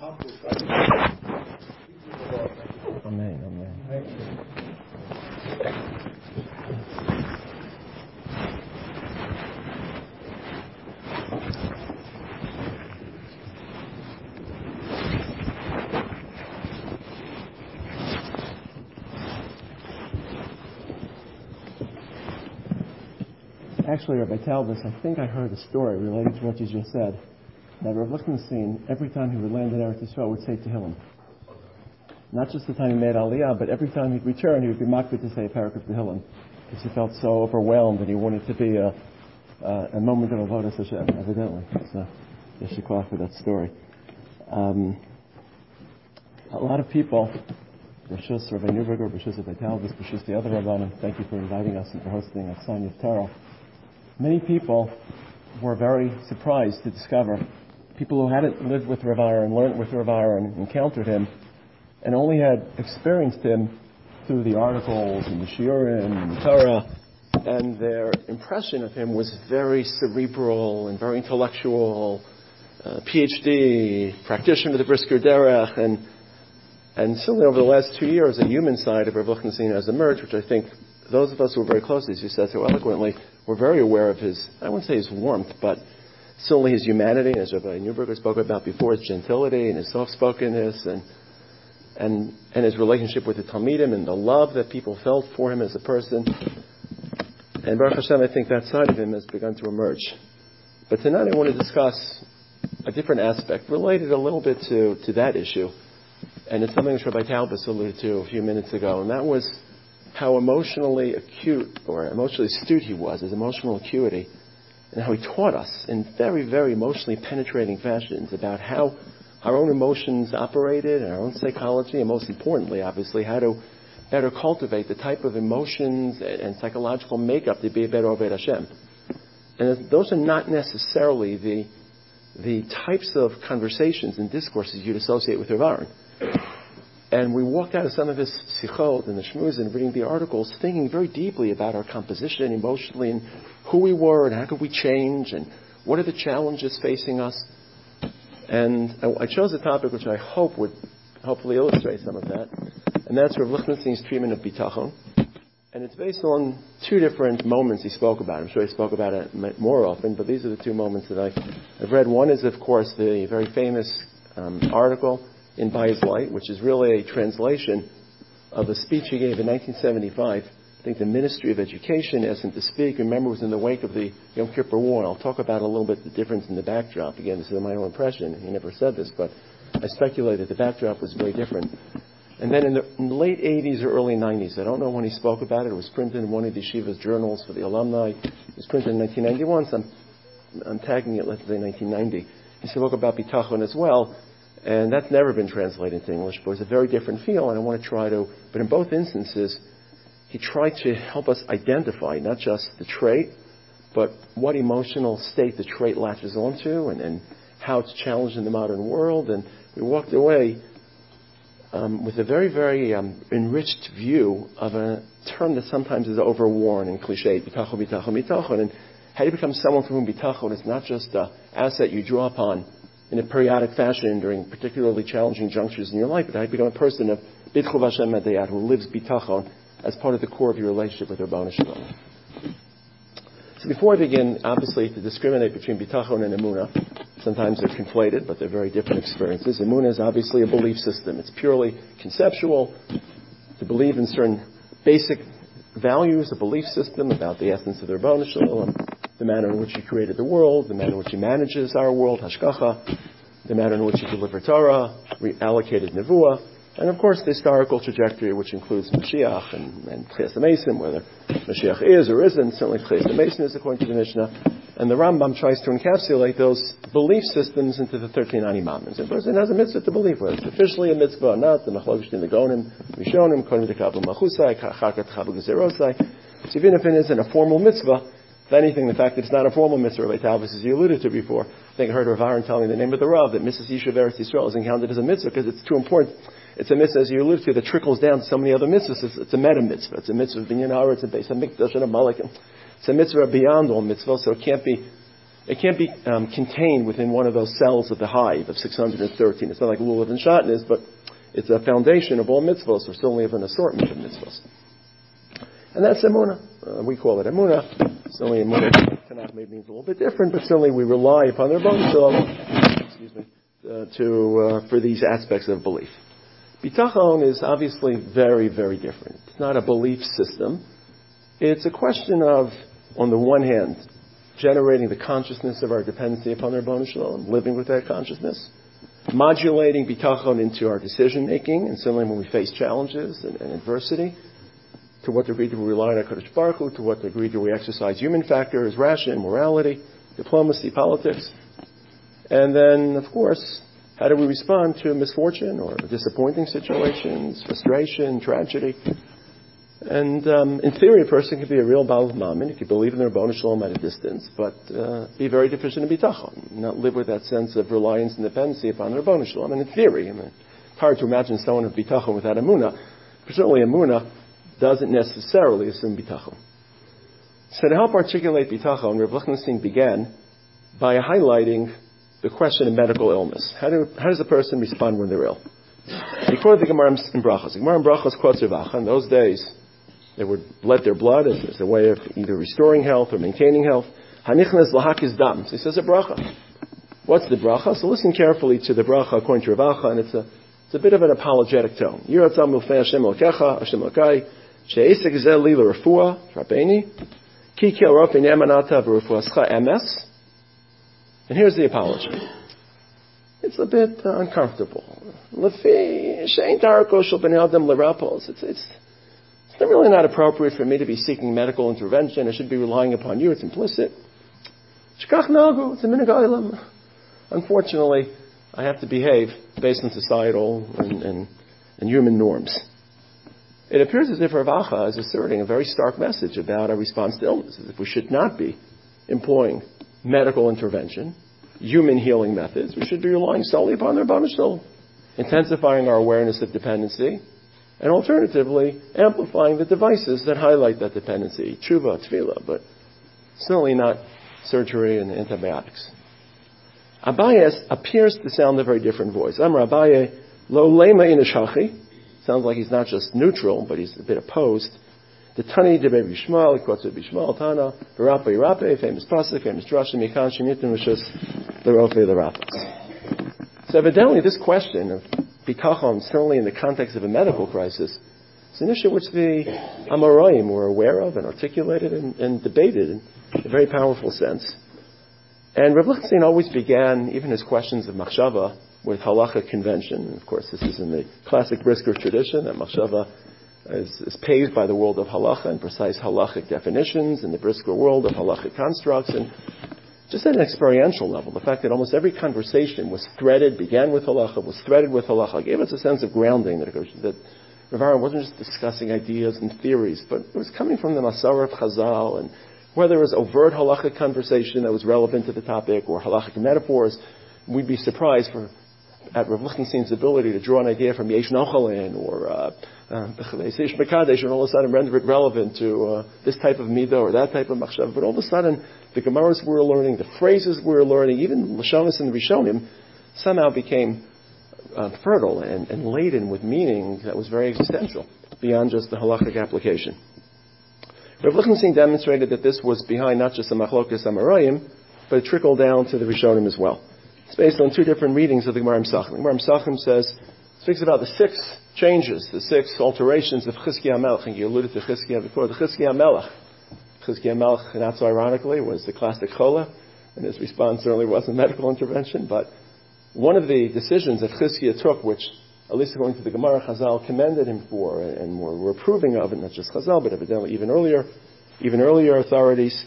Amen. Amen. Actually, Rabbi Talbis, I think I heard a story related to what you just said, that Rav Lichtenstein, every time he would land in Eretz Yisrael, would say Tehillim. Not just the time he made Aliyah, but every time he'd return, he would be makbid to say a parak of Tehillim, because he felt so overwhelmed and he wanted it to be a moment of avodas Hashem, evidently. So, yeshikah for that story. A lot of people, Rishus Rabbi Neuberger, Rishus Rabbi Talbis, Rishus the other Rabbanim, thank you for inviting us and for hosting a Sign of Torah. Many people were very surprised to discover, people who hadn't lived with Rav Aaron, learned with Rav Aaron, encountered him, and only had experienced him through the articles and the shiurim and the Torah, and their impression of him was very cerebral and very intellectual, PhD, practitioner of the Brisker Derech, and certainly over the last 2 years, a human side of Rav Lichtenstein has emerged, which I think those of us who were very close, as you said so eloquently, were very aware of his, I wouldn't say his warmth, but certainly his humanity, as Rabbi Neuberger spoke about before, his gentility and his soft-spokenness, and his relationship with the Talmidim and the love that people felt for him as a person. And Baruch Hashem, I think that side of him has begun to emerge. But tonight I want to discuss a different aspect related a little bit to that issue. And it's something that Rabbi Talbis alluded to a few minutes ago, and that was how emotionally acute or emotionally astute he was, his emotional acuity, and how he taught us in very, very emotionally penetrating fashions about how our own emotions operated and our own psychology, and most importantly, obviously, how to better cultivate the type of emotions and psychological makeup to be a better Oved Hashem. And those are not necessarily the types of conversations and discourses you'd associate with Rav Aaron. And we walked out of some of his sichot and the shmuz and reading the articles, thinking very deeply about our composition emotionally and who we were and how could we change and what are the challenges facing us. And I chose a topic which I hope would hopefully illustrate some of that, and that's Rav Lichtenstein's treatment of bitachon. And it's based on two different moments he spoke about. I'm sure he spoke about it more often, but these are the two moments that I've read. One is, of course, the very famous article in By His Light, which is really a translation of a speech he gave in 1975. I think the Ministry of Education asked him to speak. Remember, it was in the wake of the Yom Kippur War. And I'll talk about a little bit the difference in the backdrop. Again, this is my own impression. He never said this, but I speculated the backdrop was very different. And then in the late 80s or early 90s, I don't know when he spoke about it. It was printed in one of the yeshiva's journals for the alumni. It was printed in 1991, so I'm tagging it, let's say, 1990. He spoke about bitachon as well. And that's never been translated into English, but it's a very different feel, and I want to try to, but in both instances, he tried to help us identify not just the trait, but what emotional state the trait latches onto, and how it's challenged in the modern world. And we walked away with a very, very enriched view of a term that sometimes is overworn and cliched, bitachon, bitachon, bitachon, and how you become someone for whom bitachon is not just an asset you draw upon in a periodic fashion during particularly challenging junctures in your life, but how you become a person of B'tchuv Hashem Medayat, who lives bitachon as part of the core of your relationship with Rabbanu Shalom. So before I begin, obviously, to discriminate between bitachon and emunah, sometimes they're conflated, but they're very different experiences. Emunah is obviously a belief system. It's purely conceptual, to believe in certain basic values, a belief system about the essence of the Rabbanu Shalom, the manner in which He created the world, the manner in which He manages our world, hashgacha, the manner in which He delivered Torah, reallocated nevuah, and of course the historical trajectory, which includes Mashiach and Tchias HaMesim, whether Mashiach is or isn't. Certainly Tchias HaMesim is according to the Mishnah. And the Rambam tries to encapsulate those belief systems into the 13 Animamim. A person has a mitzvah to believe, whether it's officially a mitzvah or not, the Machlokesh in the Gonim, Rishonim, Kodim Dekabu Machusai, Chakat Chabu Gezerosai. So even if it isn't a formal mitzvah, if anything, the fact that it's not a formal mitzvah, Rabbi Talbis, as you alluded to before, I think I heard Rav Aaron telling the name of the Rav that Mrs. Yishuv Eretz Yisrael is encountered as a mitzvah because it's too important. It's a mitzvah, as you alluded to, that trickles down to so many other mitzvahs. It's a meta mitzvah. It's a mitzvah of Binyan Hara. It's a Beis HaMikdash and a Malach. It's a mitzvah beyond all mitzvahs, so it can't be It can't be contained within one of those cells of the hive of 613. It's not like lulav and shatnez, but it's a foundation of all mitzvahs, or certainly of an assortment of mitzvahs. And that's emunah. We call it emunah. Certainly emunah Tanakh maybe means a little bit different, but certainly we rely upon their Ribono Shel Olam, for these aspects of belief. Bitachon is obviously very, very different. It's not a belief system. It's a question of, on the one hand, generating the consciousness of our dependency upon the Ribono Shel Olam, living with that consciousness, modulating bitachon into our decision making, and certainly when we face challenges and adversity. To what degree do we rely on HaKadosh Baruch Hu? To what degree do we exercise human factors, ration, morality, diplomacy, politics? And then, of course, how do we respond to misfortune or disappointing situations, frustration, tragedy? And in theory, a person could be a real Baal Mammon. He could believe in the Ribono Shel Olam at a distance, but be very deficient in bitachon, not live with that sense of reliance and dependency upon the Ribono Shel Olam. And in theory, it's hard to imagine someone of bitachon without emunah, but certainly emunah doesn't necessarily assume bitachon. So to help articulate bitachon, Rav Lichtenstein began by highlighting the question of medical illness. How does a person respond when they're ill? He quoted the Gemara in Brachos. The Gemara in Brachos quotes Rav Acha. In those days, they would let their blood as a way of either restoring health or maintaining health. Hanichnas lahakis dam. So he says a bracha. What's the bracha? So listen carefully to the bracha according to Rav Acha, and it's a bit of an apologetic tone. Yiratzam l'fnei Hashem Elokecha, Hashem Elokai, she'esek zeh li l'refuah, Rabbeini, ki ki al rofei ne'emanata v'refuascha emes. And here's the apology. It's a bit uncomfortable. Lefi she'ein darko shel bnei adam l'rapos. It's really not appropriate for me to be seeking medical intervention. I should be relying upon you. It's implicit. Shkach nagu. It's a minhag ha'olam. Unfortunately, I have to behave based on societal and human norms. It appears as if Rav Acha is asserting a very stark message about our response to illness, as if we should not be employing medical intervention, human healing methods. We should be relying solely upon the Ribono Shel Olam, intensifying our awareness of dependency, and alternatively, amplifying the devices that highlight that dependency, tshuva, tefillah, but certainly not surgery and antibiotics. Abaye appears to sound a very different voice. Amar Abaye, lo lema inashachi. Sounds like he's not just neutral, but he's a bit opposed. The Tani de Bev Yishmael, he quotes Bishmael Tana, V'rape Yirape, famous pasuk, famous drasha, Mikan Shemitim Rishus, L'rofe L'rapos. So evidently this question of bitachon, certainly in the context of a medical crisis, is an issue which the Amoraim were aware of and articulated and debated in a very powerful sense. And Rav Lichtenstein always began even his questions of machshava with halachic convention. And of course, this is in the classic Brisker tradition that machshava is paved by the world of halacha and precise halachic definitions, in the Brisker world of halachic constructs, and just at an experiential level, the fact that almost every conversation began with halacha, was threaded with halacha, gave us a sense of grounding that Rav Aaron wasn't just discussing ideas and theories, but it was coming from the Masarah of Chazal, and whether it was overt halachic conversation that was relevant to the topic or halachic metaphors, we'd be surprised at Rav Lichtenstein's ability to draw an idea from Yesh Nochalin or Yesh Mekadesh and all of a sudden render it relevant to this type of midah or that type of machshav. But all of a sudden, the Gemaras we were learning, the phrases we were learning, even Lashonis and the Rishonim, somehow became fertile and laden with meaning that was very existential, beyond just the halachic application. Rav Lichtenstein demonstrated that this was behind not just the Machlokas Amoraim, but it trickled down to the Rishonim as well. It's based on two different readings of the Gemara Pesachim. The Gemara Pesachim speaks about the 6 changes, the 6 alterations of Chizkiah Melech. And you alluded to Chizkiah before. The Chizkiah Melech, not so ironically, was the classic chola, and his response certainly wasn't medical intervention. But one of the decisions that Chizkiah took, which, at least according to the Gemara, Chazal commended him for, and were approving of, and not just Chazal, but evidently even earlier authorities,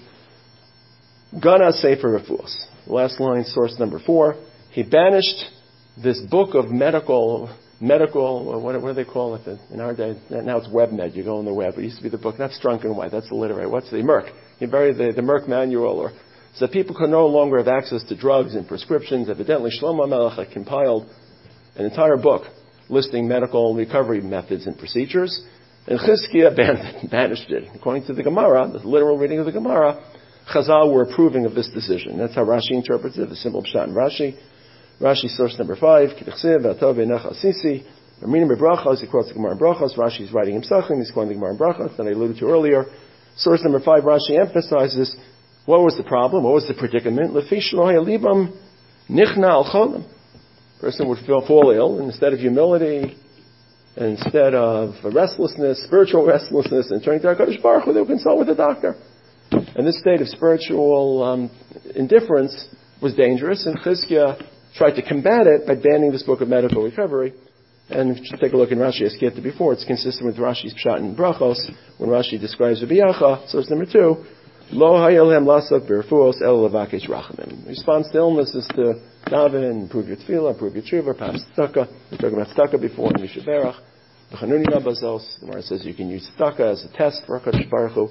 Gana Sefer Refuos. Last line, source number 4. He banished this book of medical, what do they call it in our day? Now it's WebMed. You go on the web. It used to be the book, not Strunk and White. That's the literary. What's the Merck? He buried the Merck manual, so that people could no longer have access to drugs and prescriptions. Evidently, Shlomo Melech compiled an entire book listing medical recovery methods and procedures, and Chizkiah banished it. According to the Gemara, the literal reading of the Gemara, Chazal were approving of this decision. That's how Rashi interprets it, the simple pshat in Rashi. Rashi, source number 5, K'tichsev, V'atov V'necha Sisi, Raminim B'brachos, he quotes the Gemara in Brachos, Rashi is writing Psachim, he's quoting the Gemara in Brachos, that I alluded to earlier. Source number 5, Rashi emphasizes, what was the problem, what was the predicament? Lefi shloya libam nichna al cholim. Person would fall ill, and instead of humility, and instead of restlessness, spiritual restlessness, and turning to HaKadosh Baruch Hu, they would consult with the doctor. And this state of spiritual indifference was dangerous, and Chizkiah tried to combat it by banning this book of medical recovery. And if you take a look in Rashi, as skipped before, it's consistent with Rashi's pshat in Brachos, when Rashi describes Rabbi Yacha, source number 2, Lo hayelhem lasok b'refuos el levakesh rachamim. Response to illness is to daven, improve your tefillah, improve your tshuva, pass tzedakah. We talked about tzedakah before in Mishnah Berach. B'chanuni nabazos, the Gemara says you can use tzedakah as a test for HaKadosh Baruch Hu.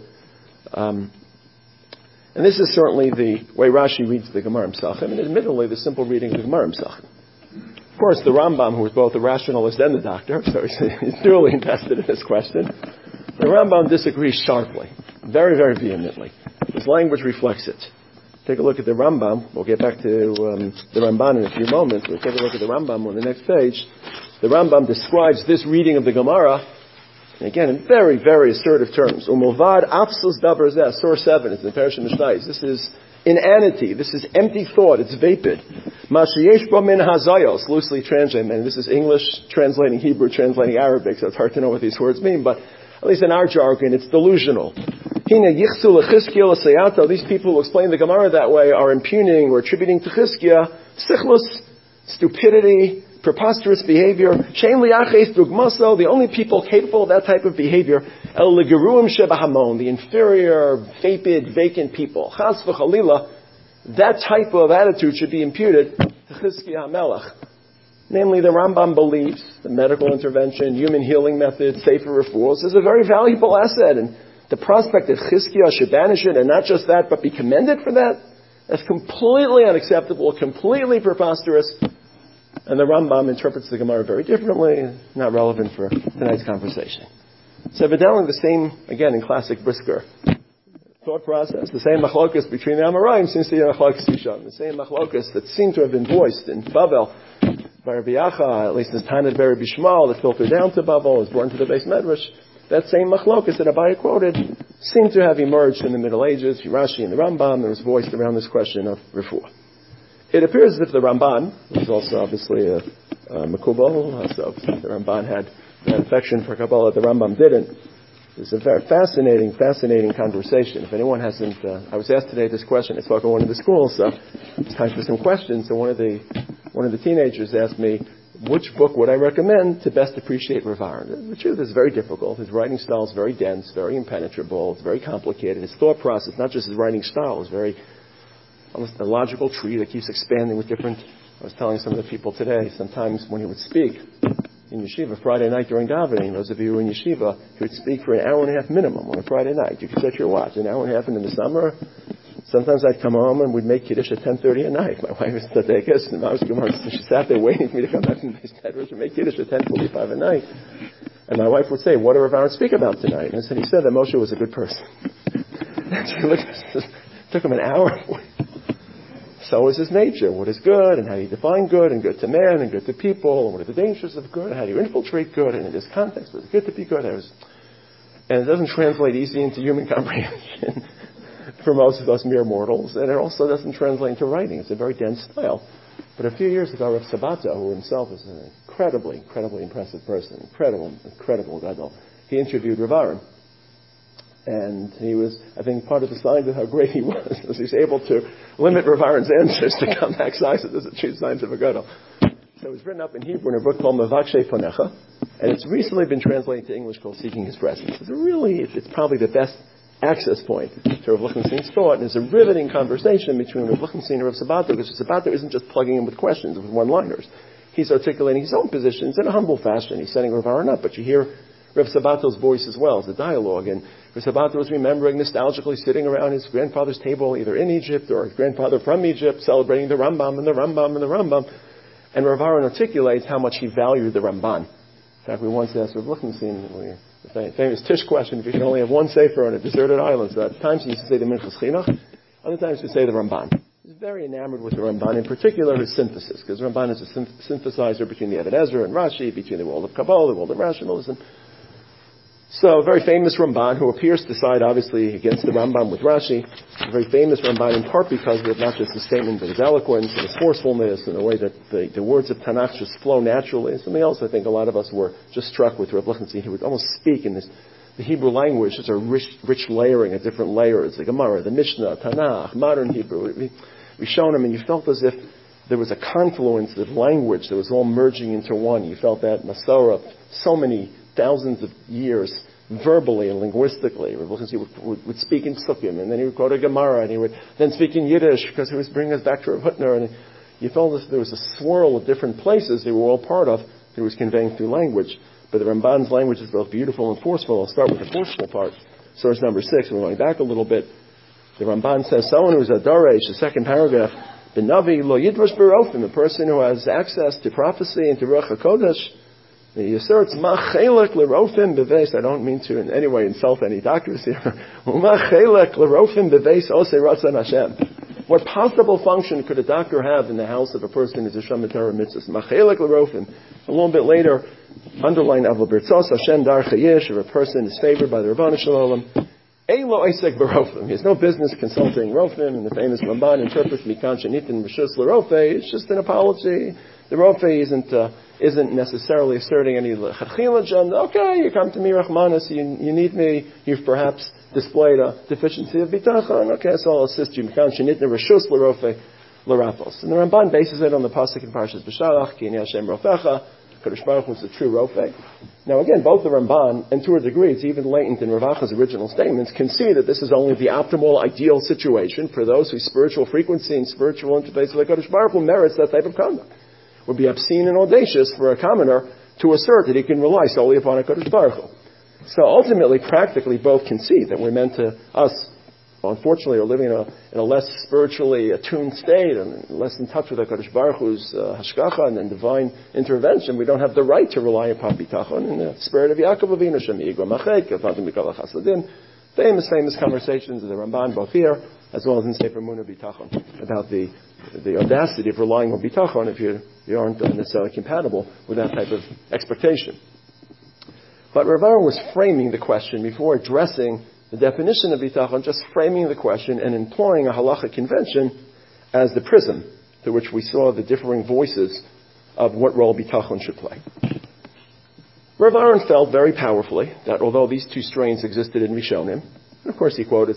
And this is certainly the way Rashi reads the Gemara Psachim, and admittedly the simple reading of the Gemara Psachim. Of course, the Rambam, who was both a rationalist and a doctor, so he's duly invested in this question, the Rambam disagrees sharply, very, very vehemently. His language reflects it. Take a look at the Rambam. We'll get back to the Ramban in a few moments. We'll take a look at the Rambam on the next page. The Rambam describes this reading of the Gemara, and again, in very, very assertive terms. Umulvad apsus davar zeh, source 7, it's in the Parashat Mishnayos. This is inanity. This is empty thought. It's vapid. Mashiyesh bo min hazayos, loosely translated. And this is English translating Hebrew, translating Arabic, so it's hard to know what these words mean, but at least in our jargon, it's delusional. These people who explain the Gemara that way are impugning or attributing to Chizkiah sichlus, stupidity, preposterous behavior. The only people capable of that type of behavior, the inferior, vapid, vacant people. Chas v'chalila, that type of attitude should be imputed to Chizkiah HaMelech. Namely, the Rambam believes the medical intervention, human healing method, sefer refuos is a very valuable asset, and the prospect that Chizkiah should banish it, and not just that, but be commended for that, that's completely unacceptable, completely preposterous. And the Rambam interprets the Gemara very differently, not relevant for tonight's conversation. So evidently the same, again in classic Brisker thought process, the same machlokas between the Amoraim seems to be a machlokas Yishon. The same machlokas that seem to have been voiced in Bavel by Rabbi Yacha, at least in Tanit Beri Bishmal, that filtered down to Bavel, was born to the Beis Medrash. That same machlokas that Abaye quoted seemed to have emerged in the Middle Ages. Rashi and the Rambam, there was voiced around this question of refuah. It appears as if the Ramban, who was also obviously a Makubal, so the Ramban had an affection for Kabbalah, the Rambam didn't. It's a very fascinating conversation. If anyone hasn't, I was asked today this question. I spoke at one of the schools, so it's time for some questions. So one of the teenagers asked me, which book would I recommend to best appreciate Rav Aharon? The truth is very difficult. His writing style is very dense, very impenetrable. It's very complicated. His thought process, not just his writing style, is very almost a logical tree that keeps expanding with different. I was telling some of the people today, sometimes when he would speak in yeshiva Friday night during davening, those of you who are in yeshiva, he would speak for an hour and a half minimum on a Friday night. You could set your watch, an hour and a half, and in the summer, sometimes I'd come home and we'd make Kiddush at 10:30 at night. My wife was Tzadekis, and I was Gemara, so she sat there waiting for me to come back from the Kiddush and make Kiddush at 10:45 at night. And my wife would say, what did Rav Aharon speak about tonight? And I said, he said that Moshe was a good person. And she looked, it took him an hour. So is his nature. What is good, and how do you define good, and good to man, and good to people, and what are the dangers of good, and how do you infiltrate good, and in this context, was it good to be good? And it doesn't translate easy into human comprehension for most of us mere mortals, and it also doesn't translate into writing. It's a very dense style. But a few years ago, Rav Sabato, who himself is an incredibly impressive person, incredible gadol, he interviewed Rav Aharon. And he was, I think, part of the signs of how great he was he was able to limit Rav Aharon's answers to come back sizes as a true signs of a gadol. So it was written up in Hebrew in a book called Mevakshe Ponecha, and it's recently been translated to English called Seeking His Presence. It's probably the best access point to Rav Lichtenstein's thought, and it's a riveting conversation between Rav Lichtenstein and Rav Sabato, because Rav Sabato isn't just plugging in with questions, with one-liners. He's articulating his own positions in a humble fashion. He's setting Rav Aharon up, but you hear Rav Sabato's voice as well as the dialogue, and Rav Sabato was remembering nostalgically sitting around his grandfather's table, either in Egypt or his grandfather from Egypt, celebrating the Rambam and the Rambam and the Rambam. And Rav Aharon articulates how much he valued the Ramban. In fact, we once asked Rav Lichtenstein, the famous Tish question, if you could only have one sefer on a deserted island. So at times he used to say the Minchas Chinuch. Other times we say the Ramban. He's very enamored with the Ramban, in particular his synthesis, because the Ramban is a synthesizer between the Ibn Ezra and Rashi, between the world of Kabbalah, the world of rationalism. So, a very famous Ramban who appears to side, obviously, against the Rambam with Rashi. A very famous Ramban in part because of not just his statement, but his eloquence and his forcefulness and the way that the words of Tanakh just flow naturally. And something else I think a lot of us were just struck with Rav Lichtenstein. He would almost speak in the Hebrew language, such a rich layering of different layers, the Gemara, the Mishnah, Tanakh, modern Hebrew. We shown him, and you felt as if there was a confluence of language that was all merging into one. You felt that Masorah, so many thousands of years, verbally and linguistically. Rav Lichtenstein would speak in Sukkim, and then he would quote a Gemara, and he would then speak in Yiddish, because he was bringing us back to Rav Hutner, and you felt as if there was a swirl of different places they were all part of that he was conveying through language. But the Ramban's language is both beautiful and forceful. I'll start with the forceful part. Source number 6, we're going back a little bit. The Ramban says, someone who's a Daresh, the second paragraph, B'navi lo yidvash berofim, a person who has access to prophecy and to Ruach HaKodesh, he asserts, Ma chelek l'rofim beveis. I don't mean to in any way insult any doctors here. Ma chelek l'rofim beveis osei ratzon Hashem. What possible function could a doctor have in the house of a person who's a Shem Torah mitzvahs? Ma chelek l'rofim. A little bit later, underline Avol Birtzos Hashem dar chayish, if a person is favored by the Rebbeinu Shalom. Eilo Eisek Barofim. He has no business consulting Rofim, and the famous Ramban interprets Mikan Shenitin Rishus L'Rofe. It's just an apology. The Rofe isn't necessarily asserting any Chachil agenda. Okay, you come to me, Rachmanis, you need me, you've perhaps displayed a deficiency of bitachon. Okay, so I'll assist you. Mikan Shenitin Rishus L'Rofe L'Rafos. And the Ramban bases it on the pasuk in Parshas B'Shalach, Ki Ani Hashem Rofecha. Kadosh Baruch Hu is the true Rofei. Now again, both the Ramban, and to a degree it's even latent in Rav Acha's original statements, concede that this is only the optimal, ideal situation for those whose spiritual frequency and spiritual interface with Kadosh Baruch Hu merits that type of conduct. It would be obscene and audacious for a commoner to assert that he can rely solely upon a Kadosh Baruch Hu. So ultimately, practically, both concede that we're meant to, us, unfortunately, are living in a less spiritually attuned state and less in touch with HaKadosh Baruch Hu's hashgacha and divine intervention. We don't have the right to rely upon bitachon in the spirit of Yaakov Avinu, Shem Yigro Machek, Kavantim Mikol HaChasadim. Famous conversations of the Ramban, both here, as well as in Sefer Emunah Bitachon, about the audacity of relying on bitachon if you aren't necessarily compatible with that type of expectation. But Rav Aharon was framing the question before addressing the definition of bitachon, just framing the question and employing a halachic convention as the prism through which we saw the differing voices of what role bitachon should play. Rav Aharon felt very powerfully that although these two strains existed in Rishonim, and of course he quoted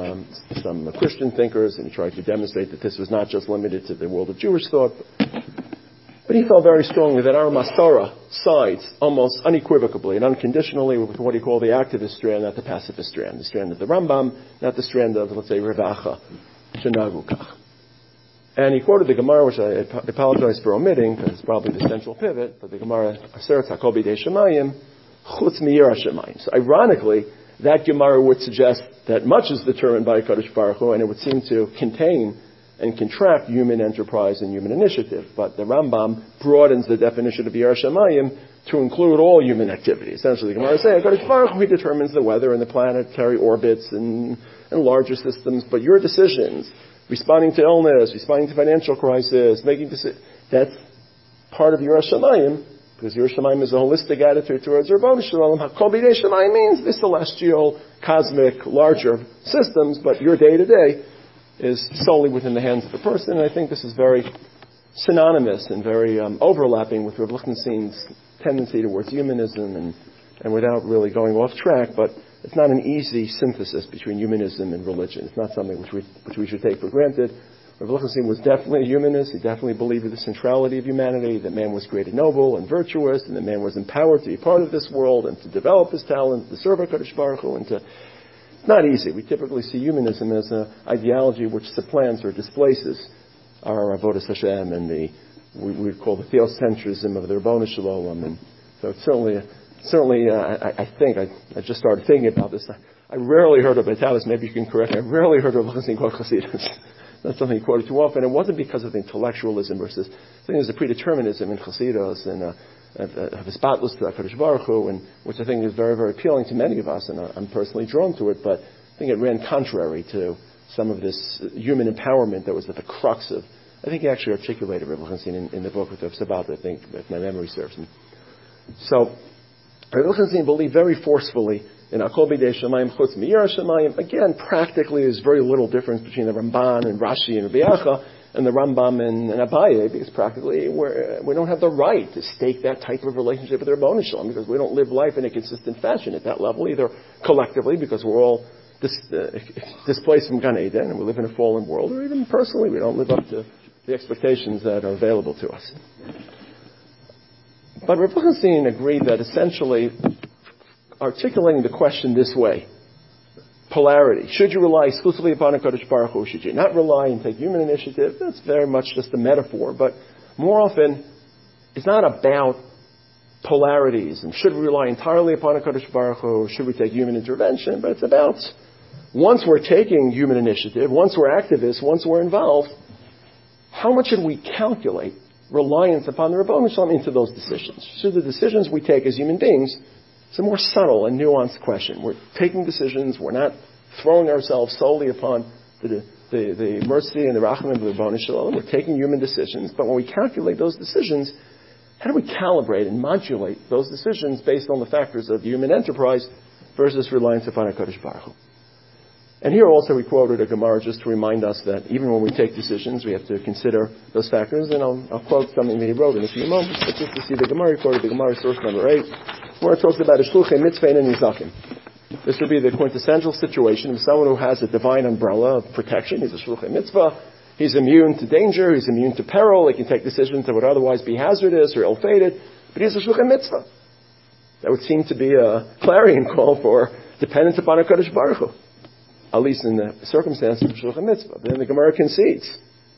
some Christian thinkers and he tried to demonstrate that this was not just limited to the world of Jewish thought, but he felt very strongly that our Masara sides almost unequivocally and unconditionally with what he called the activist strand, not the pacifist strand. The strand of the Rambam, not the strand of, let's say, Rav Acha, Shenagu Kach. And he quoted the Gemara, which I apologize for omitting, because it's probably the central pivot, but the Gemara asserts, HaKol B'dei Shemayim, Chutz Miyira Shemayim. So ironically, that Gemara would suggest that much is determined by Kadosh Baruch Hu, and it would seem to contain and contract human enterprise and human initiative. But the Rambam broadens the definition of Yirah Shamayim to include all human activity. Essentially, the Gemara is saying, HaKadosh Baruch Hu determines the weather and the planetary orbits and larger systems, but your decisions, responding to illness, responding to financial crisis, making decisions, that's part of Yirah Shamayim, because Yirah Shamayim is a holistic attitude towards Rebbeinu Shalom. HaKol B'dei Shamayim means the celestial, cosmic, larger systems, but your day-to-day is solely within the hands of the person, and I think this is very synonymous and very overlapping with Rav Lichtenstein's tendency towards humanism, and without really going off track, but it's not an easy synthesis between humanism and religion. It's not something which we should take for granted. Rav Lichtenstein was definitely a humanist. He definitely believed in the centrality of humanity, that man was created noble and virtuous, and that man was empowered to be part of this world and to develop his talents, to serve HaKadosh Baruch Hu, and to... Not easy. We typically see humanism as an ideology which supplants or displaces our Avodas Hashem and we would call the theocentrism of the Rebbeinu Shalom. And so it's certainly, I think, I just started thinking about this. I rarely heard of Vitalis, maybe you can correct me, I rarely heard of Lichtenstein quote Chassidus. That's something he quoted too often. It wasn't because of the intellectualism versus, I think there's a predeterminism in Chassidus and of his battles to HaKadosh Baruch Hu, and which I think is very, very appealing to many of us, and I'm personally drawn to it, but I think it ran contrary to some of this human empowerment that was at the crux of, I think he actually articulated Reb Lichtenstein in the book with Reb Sabat, I think, if my memory serves me. So, Reb Lichtenstein believed very forcefully in Akol B'dei Shemayim Chutz Miyar Shemayim. Again, practically, there's very little difference between the Ramban and Rashi and Rabbi Acha and the Rambam and Abaye, because practically we don't have the right to stake that type of relationship with the Rebbeinu Shalom, because we don't live life in a consistent fashion at that level, either collectively, because we're all displaced from Gan Eden and we live in a fallen world, or even personally, we don't live up to the expectations that are available to us. But Reb Lichtenstein agreed that essentially articulating the question this way, polarity, should you rely exclusively upon HaKadosh Baruch Hu, should you not rely and take human initiative, that's very much just a metaphor, but more often it's not about polarities and should we rely entirely upon HaKadosh Baruch Hu, or should we take human intervention, but it's about once we're taking human initiative, once we're activists, once we're involved, how much should we calculate reliance upon the Rebbeinu Shalom into those decisions? So the decisions we take as human beings, it's a more subtle and nuanced question. We're taking decisions, we're not throwing ourselves solely upon the mercy and the rachamim of the Rebbeinu Shalom. We're taking human decisions, but when we calculate those decisions, how do we calibrate and modulate those decisions based on the factors of human enterprise versus reliance upon HaKadosh Baruch Hu? And here also we quoted a Gemara just to remind us that even when we take decisions, we have to consider those factors. And I'll quote something that he wrote in a few moments, but just to see the Gemara, he quoted the Gemara source number 8, where it talks about a shluchei mitzvah and nizakim. This would be the quintessential situation of someone who has a divine umbrella of protection. He's a shluchei mitzvah. He's immune to danger. He's immune to peril. He can take decisions that would otherwise be hazardous or ill-fated. But he's a shluchei mitzvah. That would seem to be a clarion call for dependence upon HaKadosh Baruch Hu, at least in the circumstances of shluchei mitzvah. But then the Gemara concedes.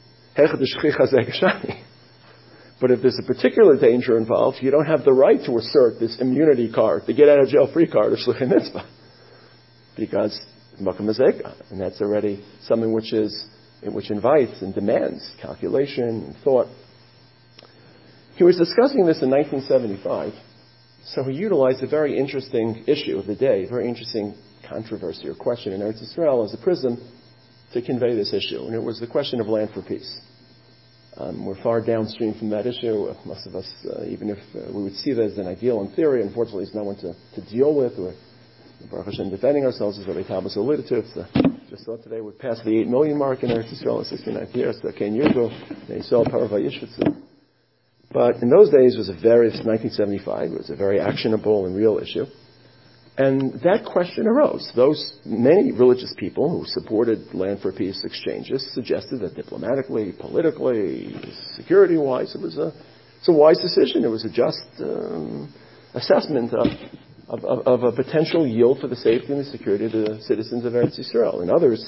But if there's a particular danger involved, you don't have the right to assert this immunity card, the get-out-of-jail-free card of shluchei mitzvah, because makam hazeka, and that's already something which invites and demands calculation and thought. He was discussing this in 1975, so he utilized a very interesting issue of the day, a very interesting controversy or question in Eretz Yisrael as a prism to convey this issue, and it was the question of land for peace. We're far downstream from that issue. Most of us, even if we would see that as an ideal in theory, unfortunately it's not one to deal with. We're, Baruch Hashem, defending ourselves, as Rabbi Tabbas alluded to. Just thought today we'd pass the 8 million mark in Eretz Yisrael in 69th year, so 10 years ago, they saw Parva Yishvitzu. But in those days, it was 1975, it was a very actionable and real issue. And that question arose. Many religious people who supported land for peace exchanges suggested that diplomatically, politically, security-wise, it's a wise decision. It was a just assessment of a potential yield for the safety and the security of the citizens of Eretz Yisrael. And others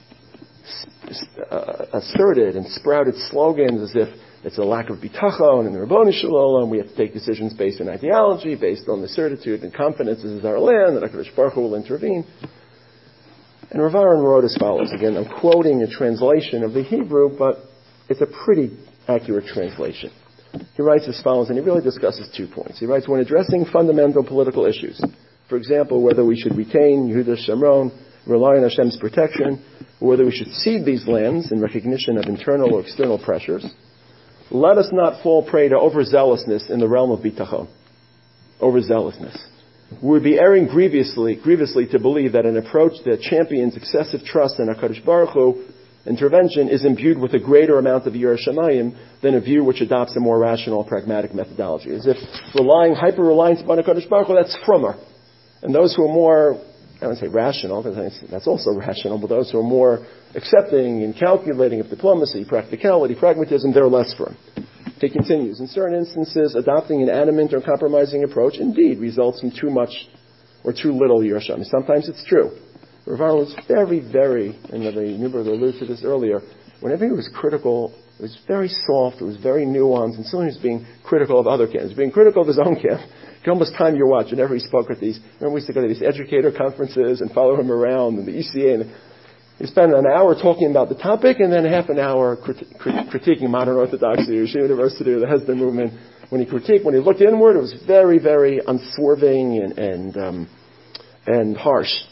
asserted and sprouted slogans as if it's a lack of bitachon and the Rabboni Shalom. We have to take decisions based on ideology, based on the certitude and confidence this is our land, that HaKadosh Baruch Hu will intervene. And Rav Aaron wrote as follows. Again, I'm quoting a translation of the Hebrew, but it's a pretty accurate translation. He writes as follows, and he really discusses 2 points. He writes, when addressing fundamental political issues, for example, whether we should retain Yehuda Shomron, rely on Hashem's protection, or whether we should cede these lands in recognition of internal or external pressures, let us not fall prey to overzealousness in the realm of bitachon. Overzealousness. We would be erring grievously to believe that an approach that champions excessive trust in HaKadosh Baruch Hu intervention is imbued with a greater amount of Yiras Shamayim than a view which adopts a more rational, pragmatic methodology. As if hyper-reliance upon HaKadosh Baruch Hu, that's frummer. And those who are more, I don't say rational, because that's also rational, but those who are more accepting and calculating of diplomacy, practicality, pragmatism, they're less firm. He continues, in certain instances, adopting an adamant or compromising approach indeed results in too much or too little Yiras Shamayim. Sometimes it's true. Rav Aaron was very, and Rabbi Newberg alluded to this earlier, whenever he was critical, it was very soft, it was very nuanced, and suddenly he was being critical of other camps. He was being critical of his own camp. You can almost time your watch whenever he spoke at these. Remember, we used to go to these educator conferences and follow him around, and the ECA, and he spent an hour talking about the topic, and then half an hour critiquing modern orthodoxy, Yeshiva University, or the Hesder movement. When he looked inward, it was very, very unswerving and harsh.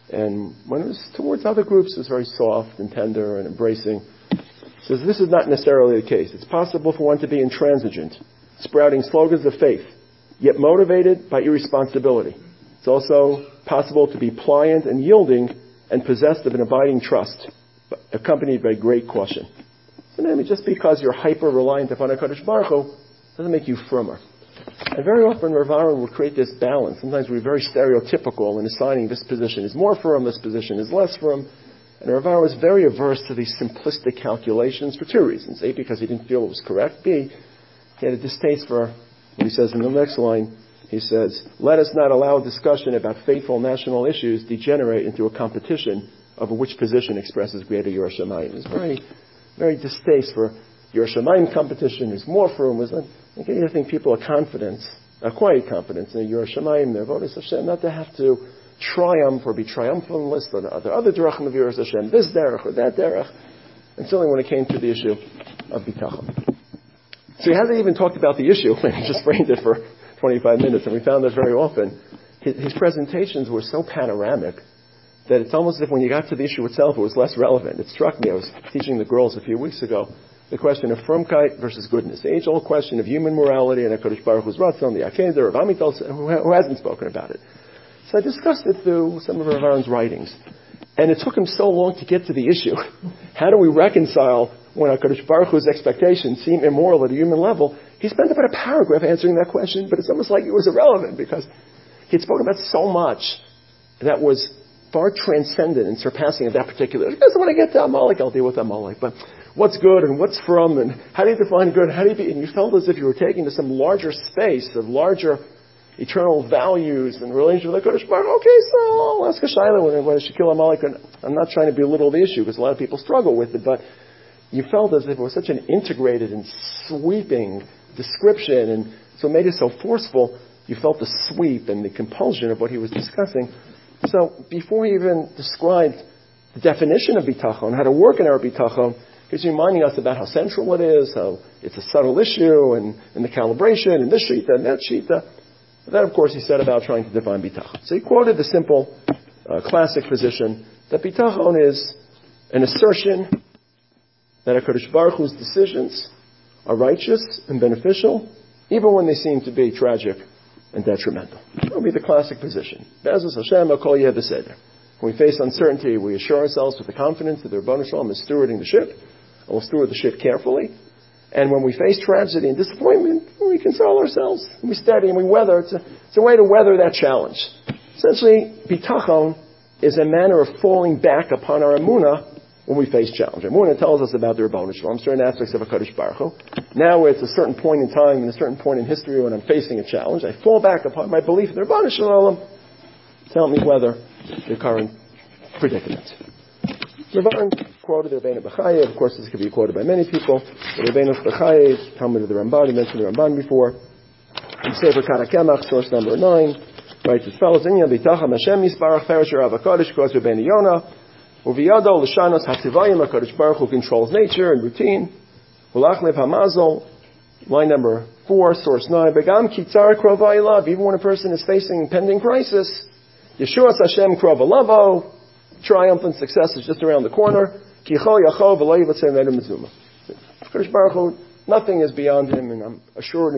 And when it was towards other groups, it was very soft and tender and embracing. He says this is not necessarily the case. It's possible for one to be intransigent, sprouting slogans of faith, yet motivated by irresponsibility. It's also possible to be pliant and yielding and possessed of an abiding trust, accompanied by great caution. So just because you're hyper-reliant upon HaKadosh Baruch Hu doesn't make you firmer. And very often Rav Aaron will create this balance. Sometimes we're very stereotypical in assigning this position is more firm, this position is less firm. And Rav Aaron was very averse to these simplistic calculations for two reasons. A, because he didn't feel it was correct. B, he had a distaste for what he says in the next line. He says, let us not allow a discussion about fateful national issues degenerate into a competition over which position expresses greater Yiras Shamayim. He's very, very distaste for Yiras Shamayim competition. Who's more firm? I think people are quiet confidence in Yiras Shamayim, their Avodas Hashem, not to have to triumph or be triumphalist, or are there other derachim of Yiras Hashem, this derech or that derech. And certainly when it came to the issue of bitachon. So he hasn't even talked about the issue, and he just framed it for 25 minutes, and we found that very often. His presentations were so panoramic that it's almost as if when you got to the issue itself, it was less relevant. It struck me, I was teaching the girls a few weeks ago, the question of firmkeit versus goodness. The age-old question of human morality and HaKadosh Baruch Hu's Ratzon, the Akedah, Rav Amital, who hasn't spoken about it. So I discussed it through some of Rav Aaron's writings. And it took him so long to get to the issue. How do we reconcile when HaKadosh Baruch Hu's expectations seem immoral at a human level? He spent about a paragraph answering that question, but it's almost like it was irrelevant because he'd spoken about so much that was far transcendent and surpassing of that particular. Because when I get to Amalek, I'll deal with Amalek. But what's good and what's from and how do you define good? How do you be? And you felt as if you were taking to some larger space of larger eternal values and relationship with HaKadosh Baruch Hu. Okay, so I'll ask a Shaila when I should kill Amalek. I'm not trying to belittle the issue because a lot of people struggle with it, but you felt as if it was such an integrated and sweeping description, and so it made it so forceful, you felt the sweep and the compulsion of what he was discussing. So before he even described the definition of bitachon, how to work in our bitachon, he's reminding us about how central it is, how it's a subtle issue, and the calibration, and this shita and that shita. Then, of course, he said about trying to define bitachon. So he quoted the simple, classic position that bitachon is an assertion that HaKadosh Baruch Hu's decisions are righteous and beneficial, even when they seem to be tragic and detrimental. That will be the classic position. Be'ezus Hashem, I'll call you Beseder. When we face uncertainty, we assure ourselves with the confidence that the Rebbeinu Shalom is stewarding the ship, and we'll steward the ship carefully. And when we face tragedy and disappointment, we console ourselves, and we steady, and we weather. It's a way to weather that challenge. Essentially, bitachon is a manner of falling back upon our emunah when we face challenge. Emunah tells us about the Rebbeinu Shalom, certain aspects of HaKadosh Baruch Hu. Now it's a certain point in time and a certain point in history when I'm facing a challenge, I fall back upon my belief in the Rebbeinu Shalom to help me weather the current predicament. Rebbeinu quoted the Rebbeinu B'chai. Of course, this could be quoted by many people. The Rebbeinu B'chai, Talmud of the Ramban, he mentioned the Ramban before. In Sefer Karakemach, source number 9, writes as follows: Inyan B'tacham Hashem Yisbarach Perisher Av HaKadosh, quotes Rebbeinu Yonah. Uviyado l'shanos hativayim, HaKadosh Baruch Hu controls nature and routine. Ulachlev hamazol, line number 4, source 9. Begam kitzar krovai lav, even when a person is facing impending crisis, Yeshuas Hashem krovalavo, triumphant success is just around the corner. Kicho yachov v'lo yivatzeh medu mezuma. HaKadosh Baruch Hu, nothing is beyond him, and I'm assured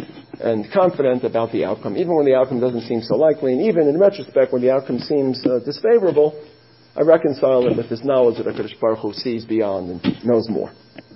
and confident about the outcome, even when the outcome doesn't seem so likely, and even in retrospect when the outcome seems disfavorable. I reconcile it with this knowledge that HaKadosh Baruch Hu sees beyond and knows more.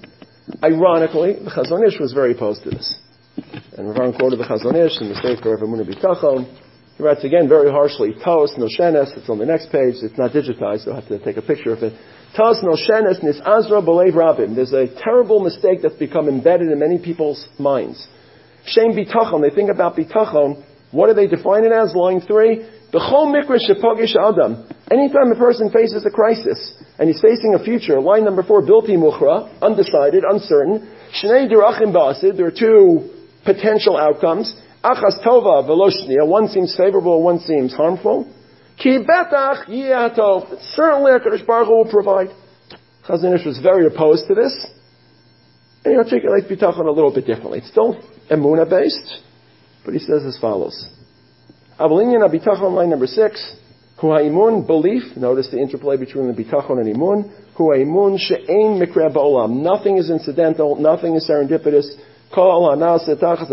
Ironically, the Chazon Ish was very opposed to this. And Rav Aaron quoted the Chazon Ish in the Sefer of Emunah B'tachon. He writes again very harshly, Tos no shenes, it's on the next page, it's not digitized, so I have to take a picture of it. Tos no shenes nis azra b'leiv rabim. There's a terrible mistake that's become embedded in many people's minds. Shem B'tachon, they think about B'tachon, what do they define it as? Line 3, B'chol mikra shepogish adam. Anytime a person faces a crisis, and he's facing a future, line number 4, bilti muchra, undecided, uncertain, shnei dirachim ba'asid, there are two potential outcomes, achas tova v'lo shnia, one seems favorable, one seems harmful, ki betach yatov, certainly HaKadosh Baruch Hu will provide. Chazon Ish was very opposed to this, and he articulates bitachon a little bit differently. It's still emunah based, but he says as follows. Avalinian bitachon, line number 6, Hu ha'imun, belief. Notice the interplay between the bitachon and imun. Hu ha'imun she'ein mikra ba'olam. Nothing is incidental. Nothing is serendipitous. And not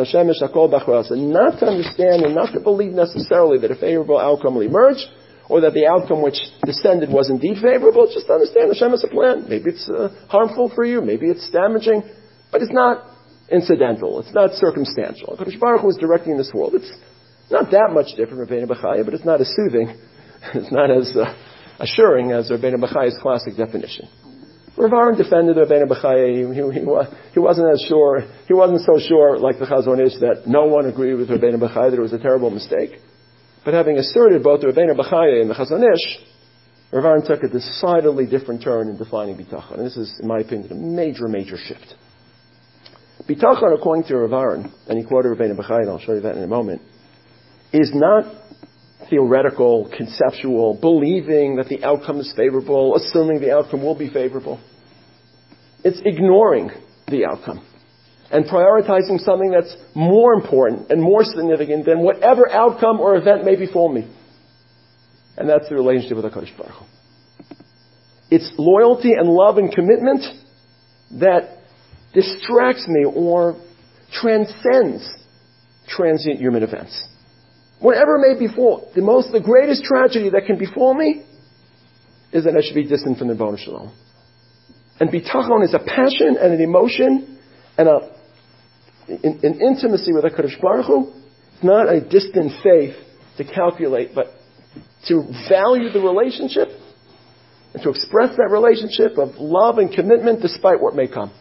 to understand and not to believe necessarily that a favorable outcome will emerge, or that the outcome which descended was indeed favorable. Just to understand Hashem has a plan. Maybe it's harmful for you, maybe it's damaging, but it's not incidental, it's not circumstantial. HaKadosh Baruch Hu is directing this world. It's not that much different from Rabbeinu Bechaya, but it's not as soothing, it's not as assuring as Rabbeinu Bechaya's classic definition. Rav Aaron defended Rabbeinu Bechaya. He wasn't as sure. He wasn't so sure, like the Chazon Ish, that no one agreed with Rabbeinu Bechaya that it was a terrible mistake. But having asserted both the Rabbeinu Bechaya and the Chazon Ish, Rav Aaron took a decidedly different turn in defining bitachon. And this is, in my opinion, a major, major shift. Bitachon, according to Rav Aaron, and he quoted Rabbeinu Bechaya, and I'll show you that in a moment, is not theoretical, conceptual, believing that the outcome is favorable, assuming the outcome will be favorable. It's ignoring the outcome and prioritizing something that's more important and more significant than whatever outcome or event may befall me. And that's the relationship with HaKadosh Baruch Hu. It's loyalty and love and commitment that distracts me or transcends transient human events. Whatever may befall, the greatest tragedy that can befall me is that I should be distant from the Ribbono Shel Olam. And bitachon is a passion and an emotion and an intimacy with HaKadosh Baruch Hu. It's not a distant faith to calculate, but to value the relationship and to express that relationship of love and commitment despite what may come.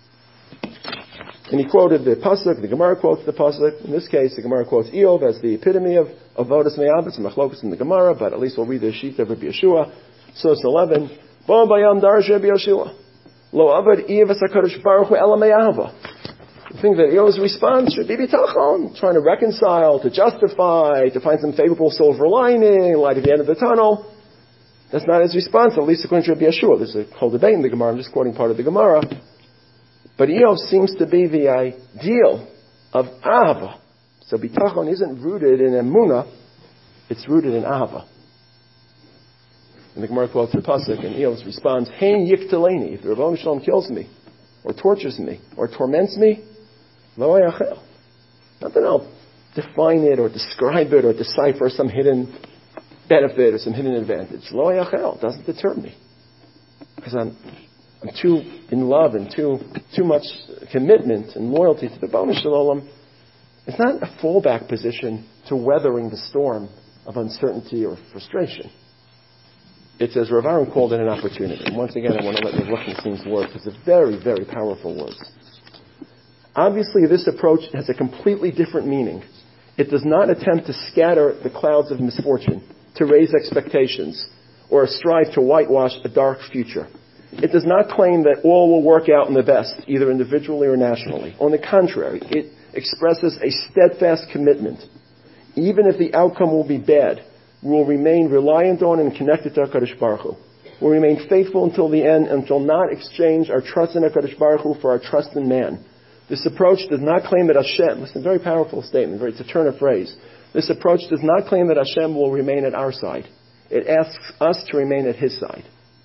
And he quoted the pasuk. The Gemara quotes the pasuk. In this case, the Gemara quotes Eov as the epitome of avodas me'av. It's machlokus in the Gemara, but at least we'll read the sheet of Rabbi Yeshua. Source 11. Bo bayam darash Rabbi Yeshua. Lo avad Eov es HaKadosh Baruch Hu ela me'ahava. I think that Eov's response should be bitachon, trying to reconcile, to justify, to find some favorable silver lining, light at the end of the tunnel. That's not his response, at least according to Rabbi Yeshua. There's a whole debate in the Gemara. I'm just quoting part of the Gemara. But Eov seems to be the ideal of ahava. So bitachon isn't rooted in emunah, it's rooted in ahava. And the Gemara quotes the pasuk, and Eov responds, Hein yiktaleni, if the Ribbono Shel Olam kills me, or tortures me, or torments me, lo ayachel. Not that I'll define it, or describe it, or decipher some hidden benefit, or some hidden advantage. Lo ayachel, doesn't deter me. Because I'm too in love and too much commitment and loyalty to the Ribbono Shel Olam. It's not a fallback position to weathering the storm of uncertainty or frustration. It's, as Rav Aaron called it, an opportunity. And once again, I want to let Rav Lichtenstein's words, because they're very, very powerful words. Obviously, this approach has a completely different meaning. It does not attempt to scatter the clouds of misfortune, to raise expectations, or strive to whitewash a dark future. It does not claim that all will work out in the best, either individually or nationally. On the contrary, it expresses a steadfast commitment. Even if the outcome will be bad, we will remain reliant on and connected to HaKadosh Baruch Hu. We'll remain faithful until the end and shall not exchange our trust in HaKadosh Baruch Hu for our trust in man. This approach does not claim that Hashem, listen, very powerful statement, it's a turn of phrase. This approach does not claim that Hashem will remain at our side. It asks us to remain at His side.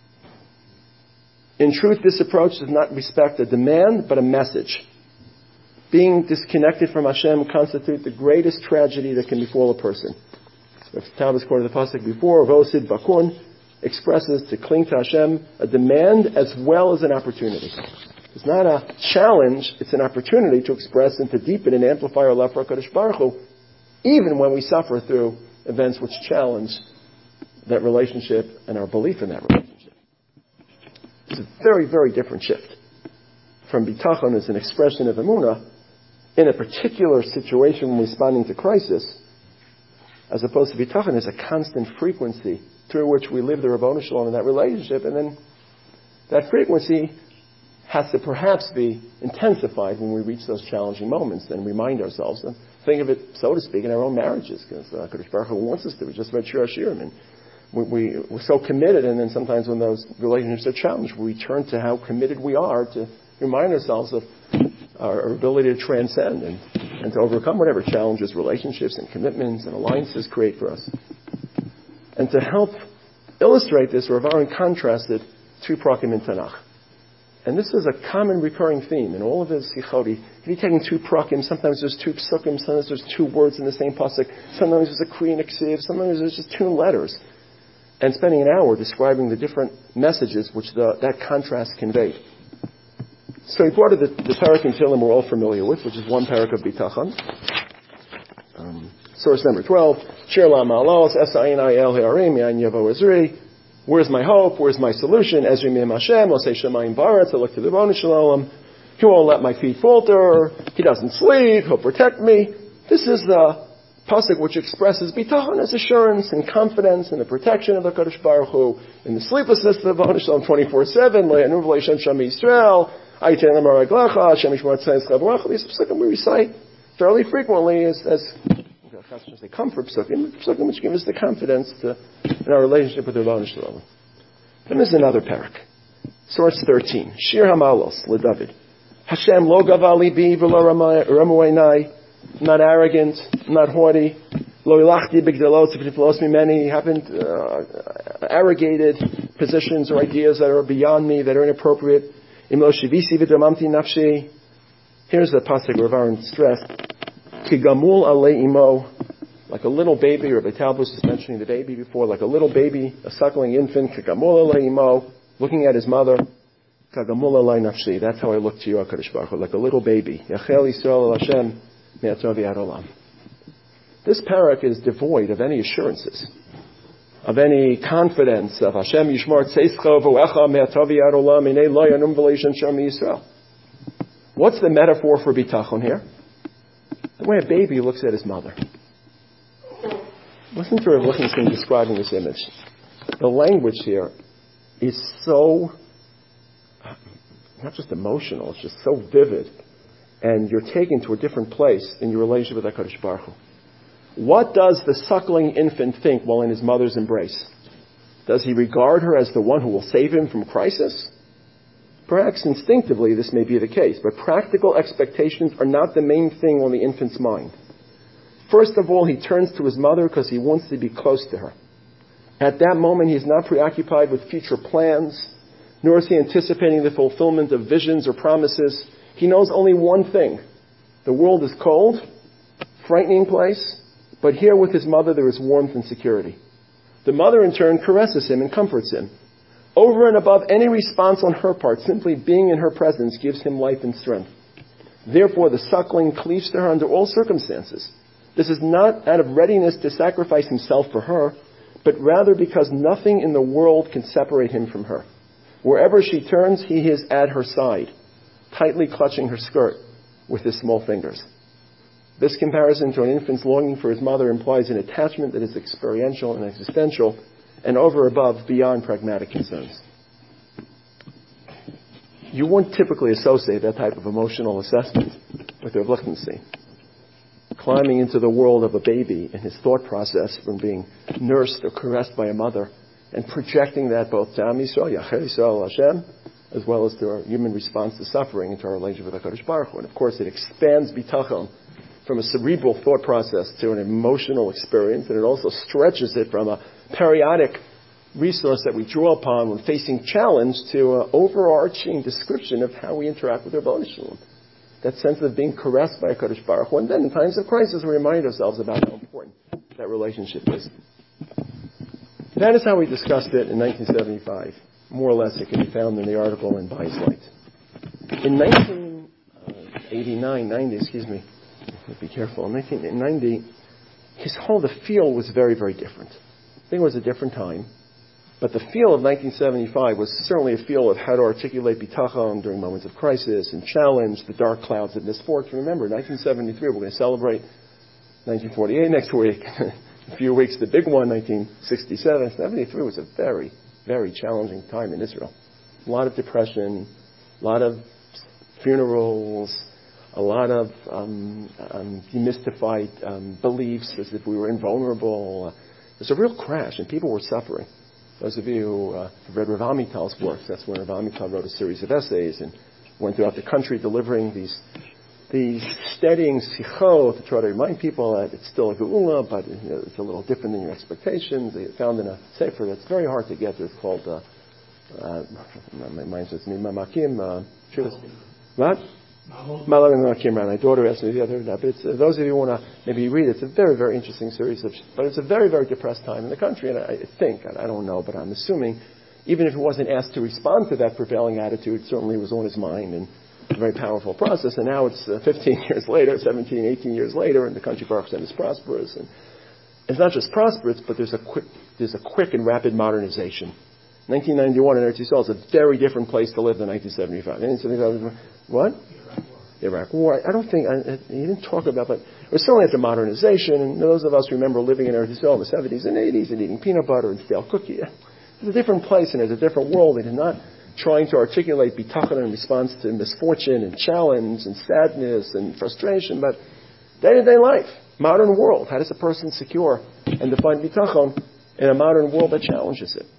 In truth, this approach does not respect a demand, but a message. Being disconnected from Hashem constitutes the greatest tragedy that can befall a person. As Tavis quoted the pasuk before, Vosid Bakun expresses to cling to Hashem a demand as well as an opportunity. It's not a challenge, it's an opportunity to express and to deepen and amplify our love for HaKadosh Baruch Hu, even when we suffer through events which challenge that relationship and our belief in that relationship. It's a very, very different shift from bitachon as an expression of emunah in a particular situation when responding to crisis, as opposed to bitachon as a constant frequency through which we live the Ribbono Shel Olam in that relationship, and then that frequency has to perhaps be intensified when we reach those challenging moments and remind ourselves and think of it, so to speak, in our own marriages, because HaKadosh Baruch Hu wants us to. We just read Shir HaShirim, and we're so committed, and then sometimes when those relationships are challenged, we turn to how committed we are to remind ourselves of our ability to transcend and to overcome whatever challenges relationships and commitments and alliances create for us. And to help illustrate this, Rav Aaron contrasted two prakim in Tanakh. And this is a common recurring theme in all of his sichot. If you're taking two prakim, sometimes there's two psukim, sometimes there's two words in the same pasuk, sometimes there's a kriya and a ksiv, sometimes there's just two letters. And spending an hour describing the different messages which that contrast conveyed. So he quoted the parak in Tehillim we're all familiar with, which is one parak of Bitachon. Source number 12. Shir la ma'alos, es-ayin ayel he'arim, yain yavo ezri. Where's my hope? Where's my solution? Ezri mim Hashem, osei shemayim baretz, I look to the Ribbono Shel Olam. He won't let my feet falter. He doesn't sleep. He'll protect me. This is the pasuk which expresses bitachon as assurance and confidence in the protection of the Kadosh Baruch Hu, in the sleeplessness of the Ribbono Shel Olam 24/7. Lo yanuv v'lo Shem Yisrael. Ayten lemar raglecha. Hashem yishmor tzayis chavrecha. These psukim we recite fairly frequently as comfort psukim which give us the confidence in our relationship with the Ribbono Shel Olam. Then there's another parak. Source 13. Shir Hamalos LeDavid. Hashem lo gavali bi v'lo ramu einai. Not arrogant, not haughty. Lo ilachti b'gdalos v'niflos mimeni. He haven't arrogated positions or ideas that are beyond me, that are inappropriate. Im lo shivisi v'dramamti nafshi. Here's the pasuk Rav Aaron stressed. Ki gamul alei imo. Like a little baby, or Talbus is mentioning the baby before, like a little baby, a suckling infant, ki gamul alei imo, looking at his mother. Ka gamul alei nafshi. That's how I look to you, HaKadosh Baruch Hu, like a little baby. Yachel Yisrael el Hashem. This parak is devoid of any assurances, of any confidence of Hashem Yishmor Tzeischa V'Echa Me'atavi Ad Olam Inei Lo Yanum V'lo Shem Yisrael. What's the metaphor for bitachon here? The way a baby looks at his mother. Listen to Rav Lichtenstein describing this image. The language here is so, not just emotional, it's just so vivid. And you're taken to a different place in your relationship with HaKadosh Baruch Hu. What does the suckling infant think while in his mother's embrace? Does he regard her as the one who will save him from crisis? Perhaps instinctively this may be the case, but practical expectations are not the main thing on the infant's mind. First of all, he turns to his mother because he wants to be close to her. At that moment, he is not preoccupied with future plans, nor is he anticipating the fulfillment of visions or promises. He knows only one thing. The world is cold, frightening place, but here with his mother there is warmth and security. The mother in turn caresses him and comforts him. Over and above any response on her part, simply being in her presence gives him life and strength. Therefore, the suckling cleaves to her under all circumstances. This is not out of readiness to sacrifice himself for her, but rather because nothing in the world can separate him from her. Wherever she turns, he is at her side, tightly clutching her skirt with his small fingers. This comparison to an infant's longing for his mother implies an attachment that is experiential and existential, and over above, beyond pragmatic concerns. You wouldn't typically associate that type of emotional assessment with Rav Lichtenstein. Climbing into the world of a baby and his thought process from being nursed or caressed by a mother, and projecting that both to Am Yisrael, Yachel Yisrael Hashem, as well as to our human response to suffering and to our relationship with HaKadosh Baruch Hu. And of course, it expands bitachon from a cerebral thought process to an emotional experience, and it also stretches it from a periodic resource that we draw upon when facing challenge to an overarching description of how we interact with our Ribbono Shel Olam. That sense of being caressed by HaKadosh Baruch Hu. And then in times of crisis, we remind ourselves about how important that relationship is. That is how we discussed it in 1975. More or less, it can be found in the article in Bayis Light. In 1989, be careful. In 1990, the feel was very, very different. I think it was a different time. But the feel of 1975 was certainly a feel of how to articulate bitachon during moments of crisis and challenge, the dark clouds of misfortune. Remember, 1973, we're going to celebrate 1948 next week. A few weeks, the big one, 1967. 73 was a very, very challenging time in Israel. A lot of depression, a lot of funerals, a lot of demystified beliefs as if we were invulnerable. It was a real crash, and people were suffering. Those of you who have read Rav Amital's works, that's when Rav Amital wrote a series of essays and went throughout the country delivering these the steadying sicho to try to remind people that it's still a geula, but it's a little different than your expectations. They found in a sefer that's very hard to get. It's called my mind says Mamakim. What? My daughter asked me the other day, but it's, those of you who want to maybe read it, it's a very, very interesting series, but it's a very, very depressed time in the country, and I think, I don't know, but I'm assuming, even if he wasn't asked to respond to that prevailing attitude, it certainly was on his mind, and a very powerful process, and now it's 15 years later, 17, 18 years later, and the country, Baruch Hashem, is prosperous, and it's not just prosperous, but there's a quick and rapid modernization. 1991 in Eretz Yisrael is a very different place to live than 1975. 1975, what? Iraq War. I don't think, he didn't talk about, but it was certainly after modernization, and those of us remember living in Eretz Yisrael in the 70s and 80s and eating peanut butter and stale cookie. It's a different place and it's a different world. It is not trying to articulate bitachon in response to misfortune and challenge and sadness and frustration, but day-to-day life, modern world. How does a person secure and define bitachon in a modern world that challenges it?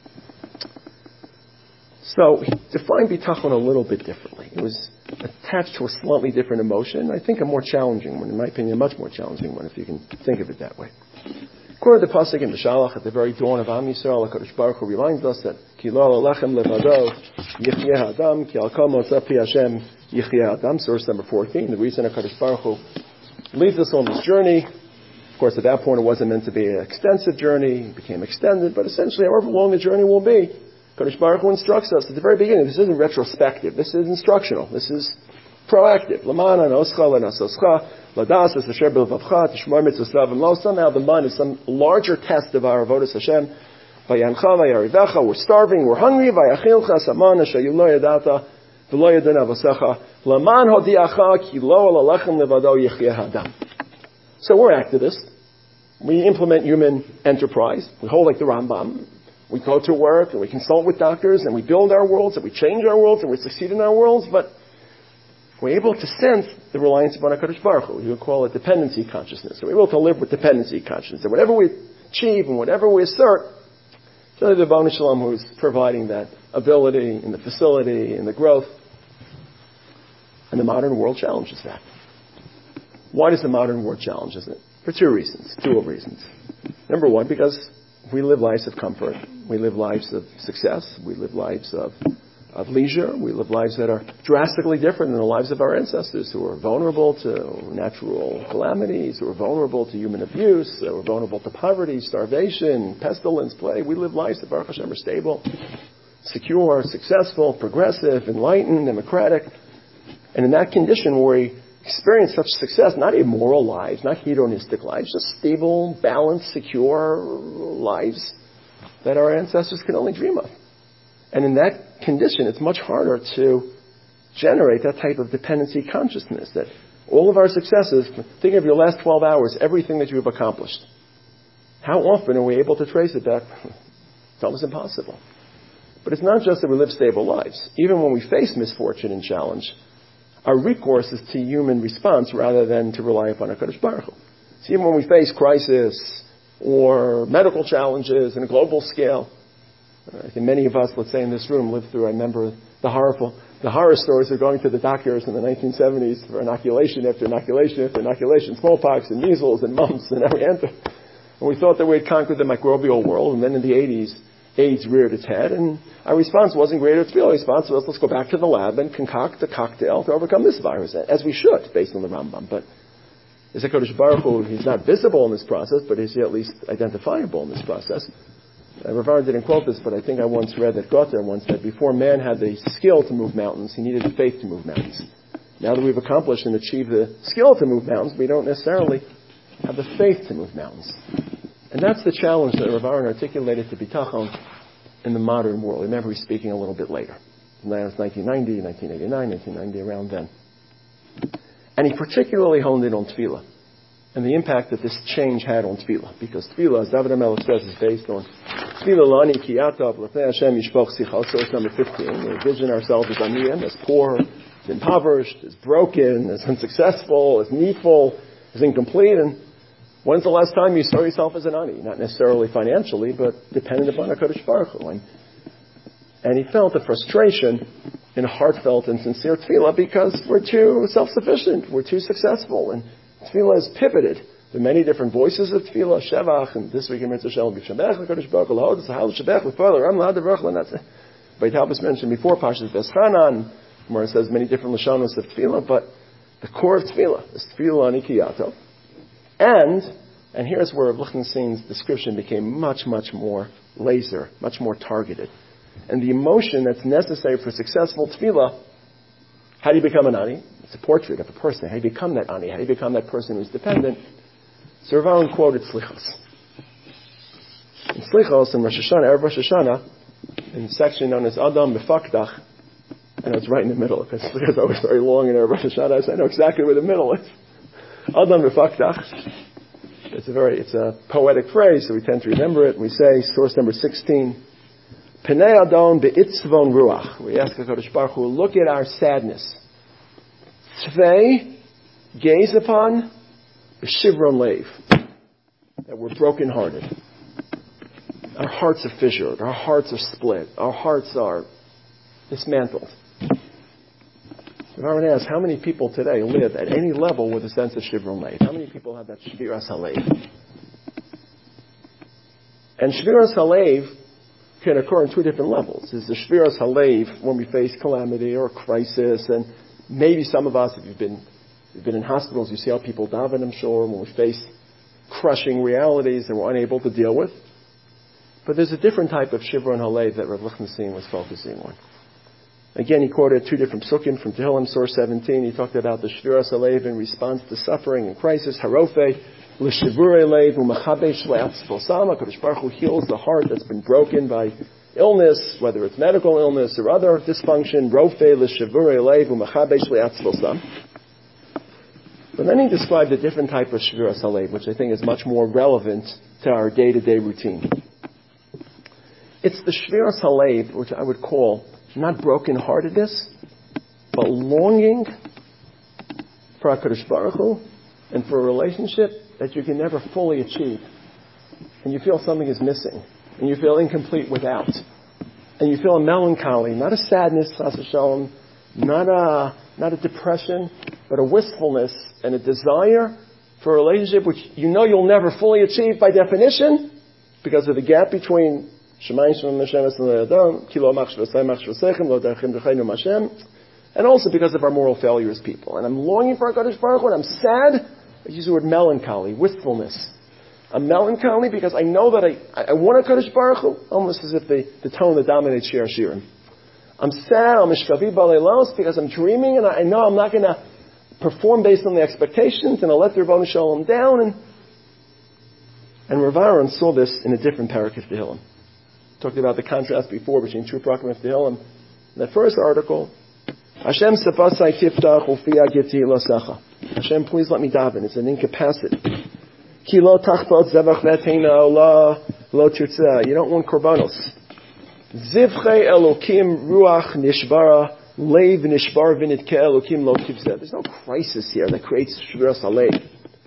So he defined bitachon a little bit differently. It was attached to a slightly different emotion. I think a more challenging one, in my opinion, a much more challenging one, if you can think of it that way. According to the pasuk in Beshalach, at the very dawn of Am Yisrael, HaKadosh Baruch Hu reminds us that Ki lo alechem levado yichyeh adam, ki al kol motzeh pi Hashem yichyeh adam, source number 14. The reason HaKadosh Baruch Hu leads us on this journey, of course, at that point it wasn't meant to be an extensive journey, it became extended, but essentially however long the journey will be, HaKadosh Baruch Hu instructs us at the very beginning. This isn't retrospective. This is instructional. This is proactive. Lamana noscha lenasoscha ladas es asher b'levavcha tishmor mitzvosav v'lo. Somehow the man is some larger test of our avodas Hashem. Vayancha vayarivecha. We're starving. We're hungry. Vayachilcha saman asher lo yadata v'lo yadana v'secha laman hodiacha ki lo alechem levado yichyeh adam. So we're activists. We implement human enterprise. We hold like the Rambam. We go to work and we consult with doctors and we build our worlds and we change our worlds and we succeed in our worlds, but we're able to sense the reliance upon HaKadosh Baruch Hu. You would call it dependency consciousness. So we're able to live with dependency consciousness. And whatever we achieve and whatever we assert, it's only the B'nai Shalom who's providing that ability and the facility and the growth. And the modern world challenges that. Why does the modern world challenge it? For two reasons. Number one, because we live lives of comfort. We live lives of success. We live lives of leisure. We live lives that are drastically different than the lives of our ancestors who are vulnerable to natural calamities, who are vulnerable to human abuse, who are vulnerable to poverty, starvation, pestilence, plague. We live lives that, Baruch Hashem, are stable, secure, successful, progressive, enlightened, democratic. And in that condition where we experience such success, not immoral lives, not hedonistic lives, just stable, balanced, secure lives that our ancestors could only dream of. And in that condition, it's much harder to generate that type of dependency consciousness, that all of our successes, think of your last 12 hours, everything that you have accomplished. How often are we able to trace it back? It's almost impossible. But it's not just that we live stable lives. Even when we face misfortune and challenge, our recourse is to human response rather than to rely upon HaKadosh Baruch Hu. So even when we face crisis or medical challenges on a global scale, I think many of us, let's say in this room, lived through, I remember the horror stories of going to the doctors in the 1970s for inoculation after inoculation after inoculation, smallpox and measles and mumps and every answer. And we thought that we had conquered the microbial world, and then in the 80s, AIDS reared its head, and our response wasn't greater its field. Our response was, let's go back to the lab and concoct a cocktail to overcome this virus, as we should, based on the Rambam. But is HaKadosh Baruch Hu, he's not visible in this process, but is he at least identifiable in this process? Rav Aaron didn't quote this, but I think I once read that Goethe once said, before man had the skill to move mountains, he needed the faith to move mountains. Now that we've accomplished and achieved the skill to move mountains, we don't necessarily have the faith to move mountains. And that's the challenge that Rav Aaron articulated to bitachon in the modern world. Remember, he's speaking a little bit later. That was 1990, 1989, 1990, around then. And he particularly honed in on tefillah and the impact that this change had on tefillah. Because tefillah, as David HaMelech says, is based on tefillah lani ki atav l'fnei Hashem yishpoch sicha. Source number 15. We envision ourselves as aniyim, as poor, as impoverished, as broken, as unsuccessful, as needful, as incomplete. And when's the last time you saw yourself as an ani? Not necessarily financially, but dependent upon HaKadosh Baruch Hu. And he felt the frustration in a heartfelt and sincere tefillah because we're too self-sufficient, we're too successful, and tefillah is pivoted. There are many different voices of tefillah, shevach, and this week in Mitzvah Shalom, Shabbat l'Kodesh Baruch Hu, l'Hod, l'Hal, Shabbat l'Father, Ram l'Had l'Baruch Hu, and that's it. Beit Halbus mentioned before, Parshas Veschanan, where it says many different lashonos of tefillah, but the core of tefillah is tefillah anikiyato. And here's where Rav Lichtenstein's description became much, much more laser, much more targeted. And the emotion that's necessary for successful tefillah, how do you become an ani? It's a portrait of a person. How do you become that ani? How do you become that person who's dependent? So Rav Aaron quoted Slichos. In Slichos, in Rosh Hashanah, Erev Rosh Hashanah, in a section known as Adam Mefaktach, and it's right in the middle, because Slichos always very long in Erev Rosh Hashanah, so I know exactly where the middle is. Adam Mefaktach. It's a poetic phrase, so we tend to remember it. We say, source number 16, Penei Adon be'itzvon ruach. We ask HaKadosh Baruch Hu, look at our sadness. Tvei, gaze upon, b'shivron leiv, that we're brokenhearted. Our hearts are fissured, our hearts are split, our hearts are dismantled. If I were to ask, how many people today live at any level with a sense of shivron leiv? How many people have that shviras halev? And shviras halev can occur in two different levels. There's the shviras halev when we face calamity or crisis, and maybe some of us, if you've been in hospitals, you see how people daven, I'm sure, when we face crushing realities that we're unable to deal with. But there's a different type of shivron halev that Rav Lichtenstein was focusing on. Again, he quoted two different psukim from Tehillim, source 17. He talked about the shviras halev in response to suffering and crisis. Harofe, l'shivurei leiv u'mechabesh le'atzvosam. HaKadosh Baruch Hu heals the heart that's been broken by illness, whether it's medical illness or other dysfunction. Rofe, l'shivurei leiv u'mechabesh le'atzvosam. But then he described a different type of shviras halev, which I think is much more relevant to our day-to-day routine. It's the shviras halev, which I would call not brokenheartedness, but longing for HaKadosh Baruch Hu and for a relationship that you can never fully achieve. And you feel something is missing. And you feel incomplete without. And you feel a melancholy, not a sadness, chas v'shalom, not a depression, but a wistfulness and a desire for a relationship which you know you'll never fully achieve by definition because of the gap between and also because of our moral failure as people. And I'm longing for HaKadosh Baruch Hu, and I'm sad. I use the word melancholy, wistfulness. I'm melancholy because I know that I want HaKadosh Baruch Hu, almost as if the tone that dominates Shir Hashirim. I'm sad, I'm mishkavi b'leilos, because I'm dreaming, and I know I'm not going to perform based on the expectations, and I'll let the Rebbeinu Shalom down. And Rav Aaron saw this in a different parak of Tehillim. Talked about the contrast before between true Prakim and Tehillim. In that first article, Hashem sepasai tiftach ufiyah giti losecha. Hashem, please let me daven. It's an incapacity. Ki lo tachpot zevach v'teina lo tirtzeh. You don't want korbanos. Zivchei elokim ruach nishbara leiv nishbar v'nitke elokim lo tivzeh. There's no crisis here that creates shviras halev.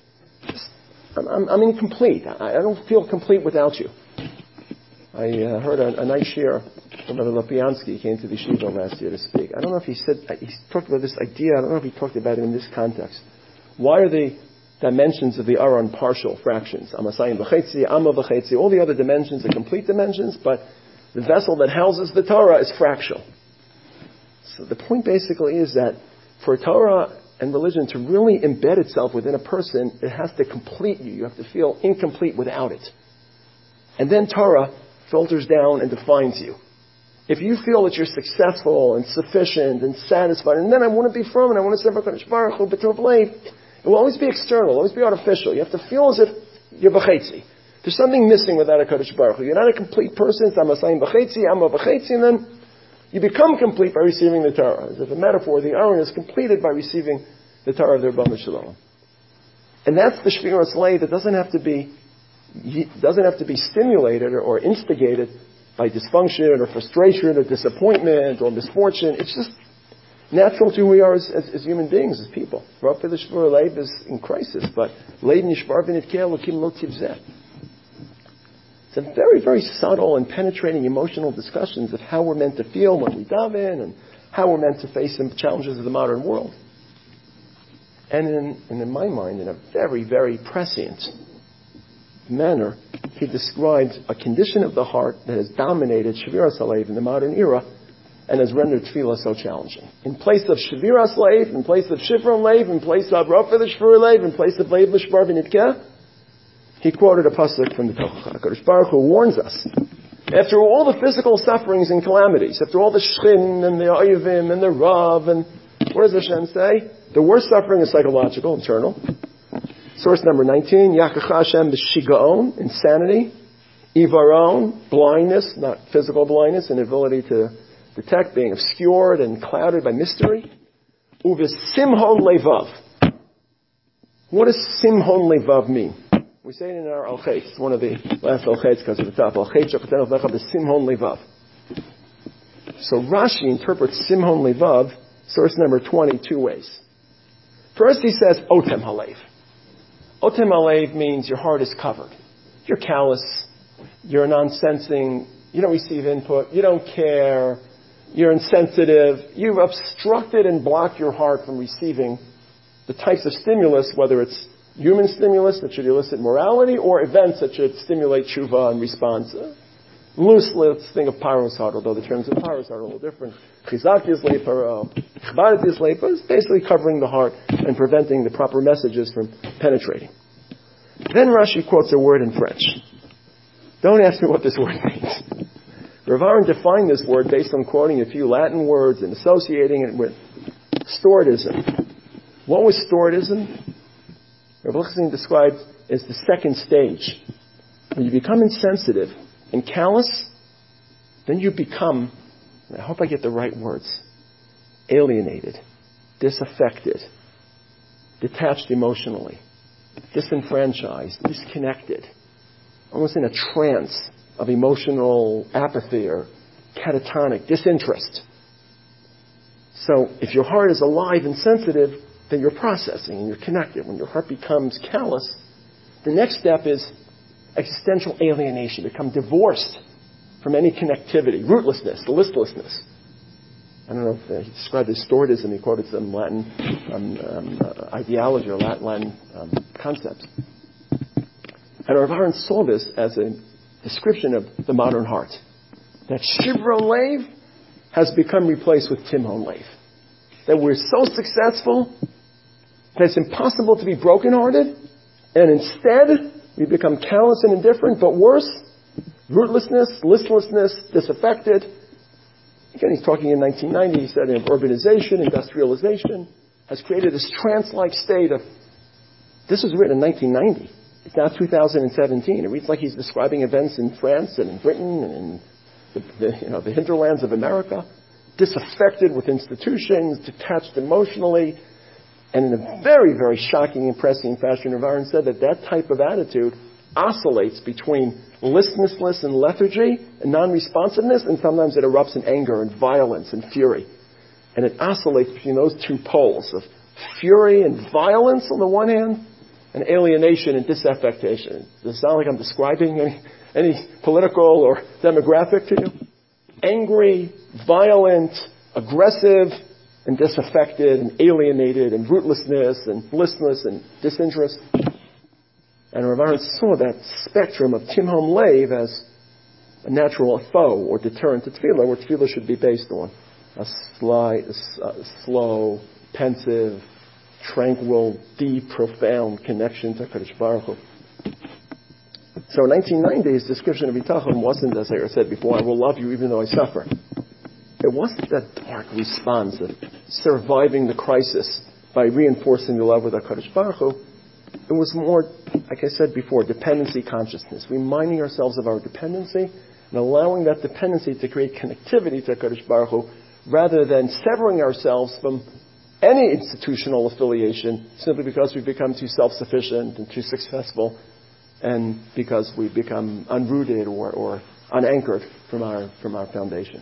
I'm incomplete. I don't feel complete without you. I heard a nice shir from Rabbi Lopiansky. He came to the yeshiva last year to speak. I don't know if he talked about this idea. I don't know if he talked about it in this context. Why are the dimensions of the Aron partial fractions? Amasayim v'chetzi, Amma v'chetzi. All the other dimensions are complete dimensions, but the vessel that houses the Torah is fractional. So the point basically is that for Torah and religion to really embed itself within a person, it has to complete you. You have to feel incomplete without it. And then Torah filters down and defines you. If you feel that you're successful and sufficient and satisfied, and then I want to be from and I want to serve HaKadosh Baruch Hu, b'tov leiv, it will always be external, it will always be artificial. You have to feel as if you're b'chetzi. There's something missing without HaKadosh Baruch Hu. You're not a complete person. It's amasayim b'chetzi, amma b'chetzi, and then you become complete by receiving the Torah. As if a metaphor, the Aron is completed by receiving the Torah of the Rebbeinu Shalom. And that's the shviras halev that doesn't have to be stimulated or instigated by dysfunction or frustration or disappointment or misfortune. It's just natural to who we are as human beings, as people. Rav the shvur leiv is in crisis, but leiv nishbar v'nitke elokim lo tivzeh. It's a very, very subtle and penetrating emotional discussions of how we're meant to feel when we daven and how we're meant to face the challenges of the modern world. And in my mind, in a very, very prescient manner, he describes a condition of the heart that has dominated Shaviras Halev in the modern era and has rendered tefillah so challenging. In place of Shaviras Halev, in place of Shivron Lev, in place of Rafa the Shvur Lev, in place of Lev L'Shvar V'Nitkeh, he quoted a pasuk from the Torah. HaKadosh Baruch Hu warns us, after all the physical sufferings and calamities, after all the Shchin and the Oyevim and the Rav, and what does Hashem say? The worst suffering is psychological, internal. Source number 19, Yakach Hashem b'shigaon, insanity, Ivaron, blindness, not physical blindness, inability to detect, being obscured and clouded by mystery. Uvesimhon levav. What does simhon levav mean? We say it in our Al-Chet. It's one of the last Al-Chets because of the top. Al-Chet shakatan al-lechav b'simhon levav. So Rashi interprets simhon levav, source number 20, two ways. First he says, Otem Halev. Otem Halev means your heart is covered. You're callous. You're non-sensing. You don't receive input. You don't care. You're insensitive. You've obstructed and blocked your heart from receiving the types of stimulus, whether it's human stimulus that should elicit morality or events that should stimulate tshuva and response. Loose, let's think of paros heart, although the terms of paros heart are a little different. Chizak Yizlei Paro, Chbarat Yizlei Paro is basically covering the heart and preventing the proper messages from penetrating. Then Rashi quotes a word in French. Don't ask me what this word means. Rav Aaron defined this word based on quoting a few Latin words and associating it with storedism. What was storedism? Rav Lichtenstein describes as the second stage. When you become insensitive and callous, then you become, I hope I get the right words, alienated, disaffected, detached emotionally, disenfranchised, disconnected, almost in a trance of emotional apathy or catatonic disinterest. So if your heart is alive and sensitive, then you're processing and you're connected. When your heart becomes callous, the next step is existential alienation, become divorced from any connectivity, rootlessness, listlessness. I don't know if he described it as storedism. He quoted some Latin ideology or Latin concepts. And Rav Aaron saw this as a description of the modern heart. That Shivron Lev has become replaced with Timhon Lev. That we're so successful that it's impossible to be brokenhearted, and instead we become callous and indifferent, but worse, rootlessness, listlessness, disaffected. Again, he's talking in 1990, he said urbanization, industrialization has created this trance-like state of, this was written in 1990. It's now 2017. It reads like he's describing events in France and in Britain and in the hinterlands of America, disaffected with institutions, detached emotionally, and in a very, very shocking and pressing fashion, Rav Aaron said that type of attitude oscillates between listlessness and lethargy and non-responsiveness, and sometimes it erupts in anger and violence and fury. And it oscillates between those two poles of fury and violence on the one hand, and alienation and disaffection. Does it sound like I'm describing any political or demographic to you? Angry, violent, aggressive, and disaffected, and alienated, and rootlessness, and listless, and disinterest. And Rav Aaron saw that spectrum of Timhon Lev as a natural foe or deterrent to tefillah, where tefillah should be based on a slow, pensive, tranquil, deep, profound connection to HaKadosh Baruch Hu. So in 1990, his description of Bitachon wasn't, as I said before, I will love you even though I suffer. It wasn't that dark response of surviving the crisis by reinforcing the love with HaKadosh Baruch Hu. It was more, like I said before, dependency consciousness, reminding ourselves of our dependency and allowing that dependency to create connectivity to HaKadosh Baruch Hu, rather than severing ourselves from any institutional affiliation simply because we've become too self-sufficient and too successful, and because we've become unrooted or unanchored from our foundation.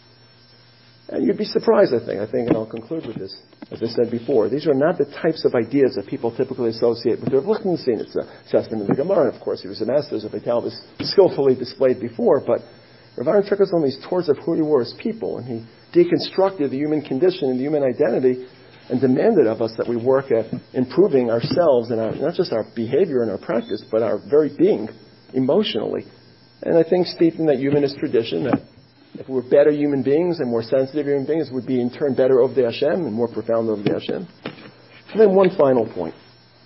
And you'd be surprised, I think, and I'll conclude with this, as I said before, these are not the types of ideas that people typically associate with Rav Lichtenstein. It's a assessment of the Gemara, and of course he was a master of Vital, was skillfully displayed before, but Rav Aaron took us on these tours of who we were as people, and he deconstructed the human condition and the human identity and demanded of us that we work at improving ourselves and not just our behavior and our practice, but our very being emotionally. And I think steeped in that humanist tradition that if we're better human beings and more sensitive human beings, we'd be in turn better Ovdei Hashem and more profound Ovdei Hashem. And then one final point.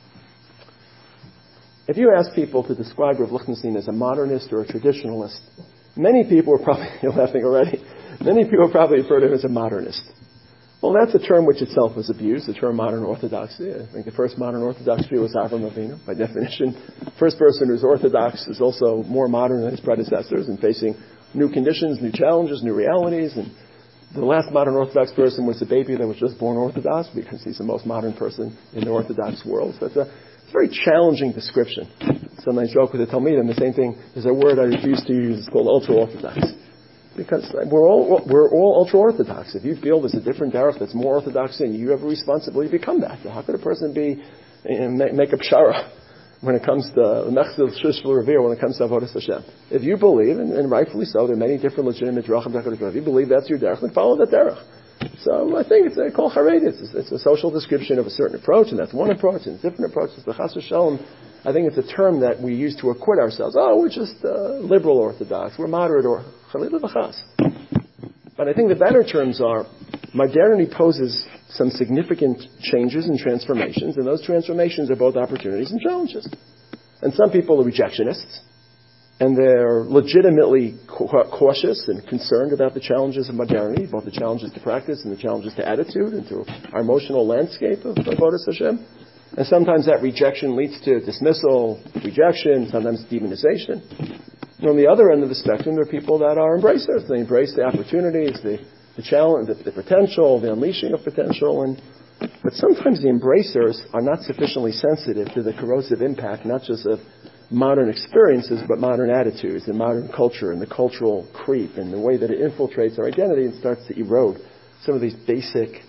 If you ask people to describe Rav Lichtenstein as a modernist or a traditionalist, many people are probably, you're laughing already, many people probably refer to him as a modernist. Well, that's a term which itself was abused, the term modern orthodoxy. I think the first modern orthodox Jew was Avram Avinu. By definition, the first person who's orthodox is also more modern than his predecessors and facing new conditions, new challenges, new realities. And the last modern orthodox person was the baby that was just born orthodox because he's the most modern person in the orthodox world. So it's a very challenging description. Sometimes I joke with the Talmidim, the same thing. There's a word I refuse to use. It's called ultra-orthodox. Because we're all ultra-orthodox. If you feel there's a different derech that's more orthodox than you have a responsibility to become that. How could a person make a pshara when it comes to mechzil shishvul revere, when it comes to avodas Hashem? If you believe, and rightfully so, there are many different legitimate derechim. If you believe that's your derech, then follow that derech. So I think it's called charedis. It's a social description of a certain approach, and that's one approach, and different approaches. The chas v'shalom, I think it's a term that we use to acquit ourselves. Oh, we're just liberal orthodox. We're moderate or chalila v'chas. But I think the better terms are modernity poses some significant changes and transformations, and those transformations are both opportunities and challenges. And some people are rejectionists, and they're legitimately cautious and concerned about the challenges of modernity, both the challenges to practice and the challenges to attitude and to our emotional landscape of avodas Hashem. And sometimes that rejection leads to dismissal, rejection, sometimes demonization. And on the other end of the spectrum, there are people that are embracers. They embrace the opportunities, the challenge, the potential, the unleashing of potential. But sometimes the embracers are not sufficiently sensitive to the corrosive impact, not just of modern experiences, but modern attitudes and modern culture and the cultural creep and the way that it infiltrates our identity and starts to erode some of these basic,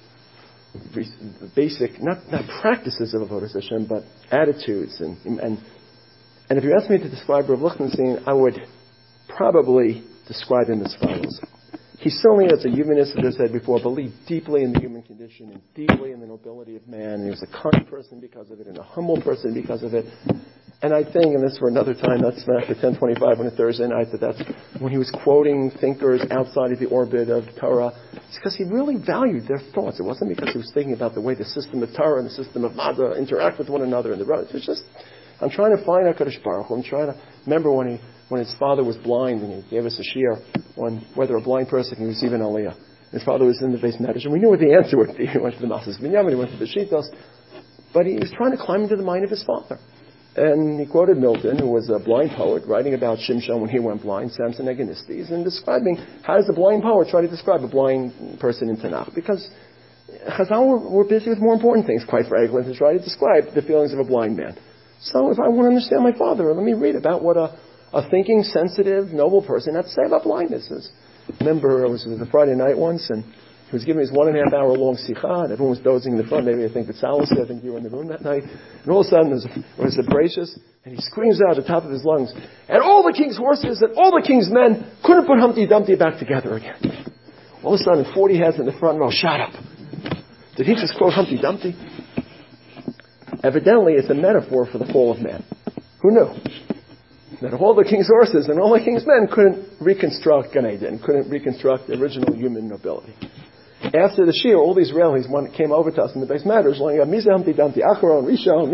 not practices of avodas Hashem, but attitudes. And if you ask me to describe Rav Lichtenstein, I would probably describe him as follows. He certainly, as a humanist, as I said before, believed deeply in the human condition and deeply in the nobility of man. And he was a kind person because of it and a humble person because of it. And I think, and this for another time, that's after 10:25 on a Thursday night, that's when he was quoting thinkers outside of the orbit of Torah. It's because he really valued their thoughts. It wasn't because he was thinking about the way the system of Torah and the system of Mada interact with one another in the road. It's just, I'm trying to find HaKadosh Baruch Hu. I'm trying to remember when his father was blind and he gave us a shiur on whether a blind person can receive an aliyah. His father was in the base medrash, and we knew what the answer would be. He went to the Masas Binyamin, he went to the Shitos, but he was trying to climb into the mind of his father. And he quoted Milton, who was a blind poet, writing about Shimshon when he went blind, Samson Agonistes, and describing how does a blind poet try to describe a blind person in Tanakh? Because Chazal were busy with more important things, quite frankly, to try to describe the feelings of a blind man. So if I want to understand my father, let me read about what a thinking, sensitive, noble person had to say about blindness is. Remember, it was a Friday night once, and he was giving his 1.5 hour long sikha, and everyone was dozing in the front. Maybe I think that Salas, I think you were in the room that night. And all of a sudden, there was a bracious, and he screams out at the top of his lungs, and all the king's horses and all the king's men couldn't put Humpty Dumpty back together again. All of a sudden, 40 heads in the front row, shut up. Did he just quote Humpty Dumpty? Evidently, it's a metaphor for the fall of man. Who knew? That all the king's horses and all the king's men couldn't reconstruct Gan Eden, couldn't reconstruct the original human nobility. After the shiur, all these Israelis came over to us in the base matters, lining up Misa Humpty Dumpty, Acharon, Rishon.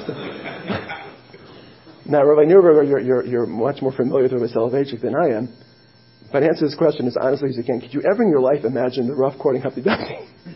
Now, Rabbi Neuberger, you're much more familiar with Rabbi Soloveitchik than I am. But answer this question as honestly as you can. Could you ever in your life imagine the Rav quoting Humpty Dumpty?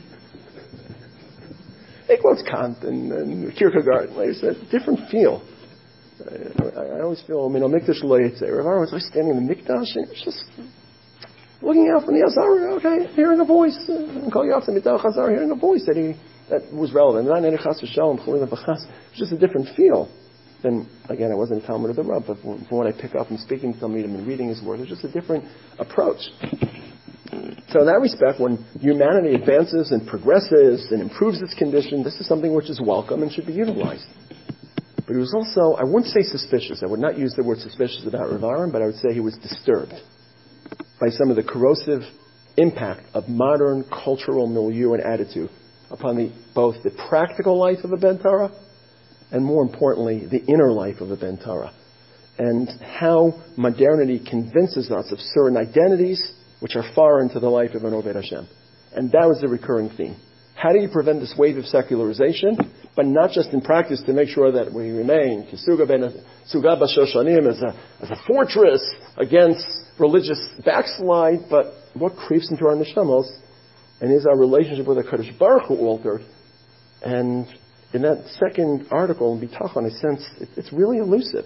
He quotes Kant and Kierkegaard. Like I said, different feel. I always feel, Mikdash lo yitzeh. Rav Aaron was always standing in the Mikdash and he was just looking out from the Azar, okay, hearing a voice. Hearing a voice that was relevant. Not any chas v'shalom, chalila v'chas. It's just a different feel. Then, again, I wasn't a Talmud of the Rav, but from what I pick up from speaking to somebody and reading his words, it's just a different approach. So in that respect, when humanity advances and progresses and improves its condition, this is something which is welcome and should be utilized. But he was also, I wouldn't say suspicious. I would not use the word suspicious about Rav Aaron, but I would say he was disturbed by some of the corrosive impact of modern cultural milieu and attitude upon both the practical life of a Ben Torah and, more importantly, the inner life of a Ben Torah, and how modernity convinces us of certain identities which are foreign to the life of an Oved Hashem. And that was the recurring theme. How do you prevent this wave of secularization, but not just in practice to make sure that we remain Kisuga B'Shoshanim as a fortress against religious backslide, but what creeps into our neshamos, and is our relationship with the Kadosh Baruch Hu altered? And in that second article in Bitachon, I sense it's really elusive.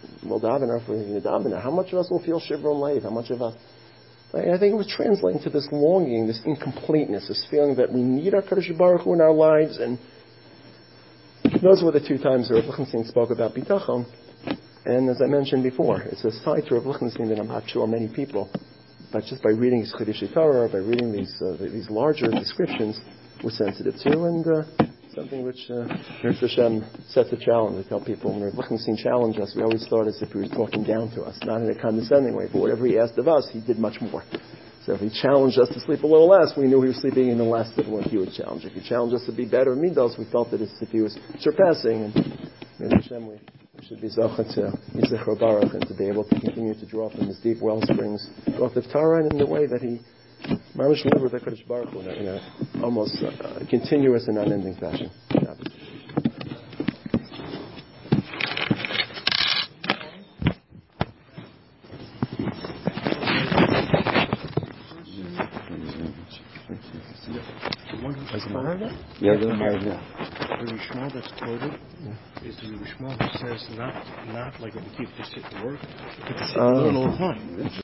How much of us will feel Shivron Lev? How much of us? I think it was translating to this longing, this incompleteness, this feeling that we need our Kadosh Baruch Hu in our lives. And those were the two times that Rav Lichtenstein spoke about Bitachon. And as I mentioned before, it's a side to Rav Lichtenstein that I'm not sure many people, but just by reading his Chidushei Torah, by reading these larger descriptions, were sensitive to, and something which Rav Hashem sets a challenge. I tell people when Rav Lichtenstein challenged us, we always thought as if he was talking down to us, not in a condescending way, but whatever he asked of us, he did much more. So if he challenged us to sleep a little less, we knew he was sleeping in the less than what he would challenge. If he challenged us to be better midos, we felt that as if he was surpassing. And Rav Hashem, we should be zochah to Yitzchak Baruch and to be able to continue to draw from his deep well springs, both of Torah and in the way that he Mamish live with the Kadosh Baruch Hu in a almost continuous and unending fashion. The Rishma that's quoted is the Rishma who says not like what we keep to sit to work, but to sit and learn all the time.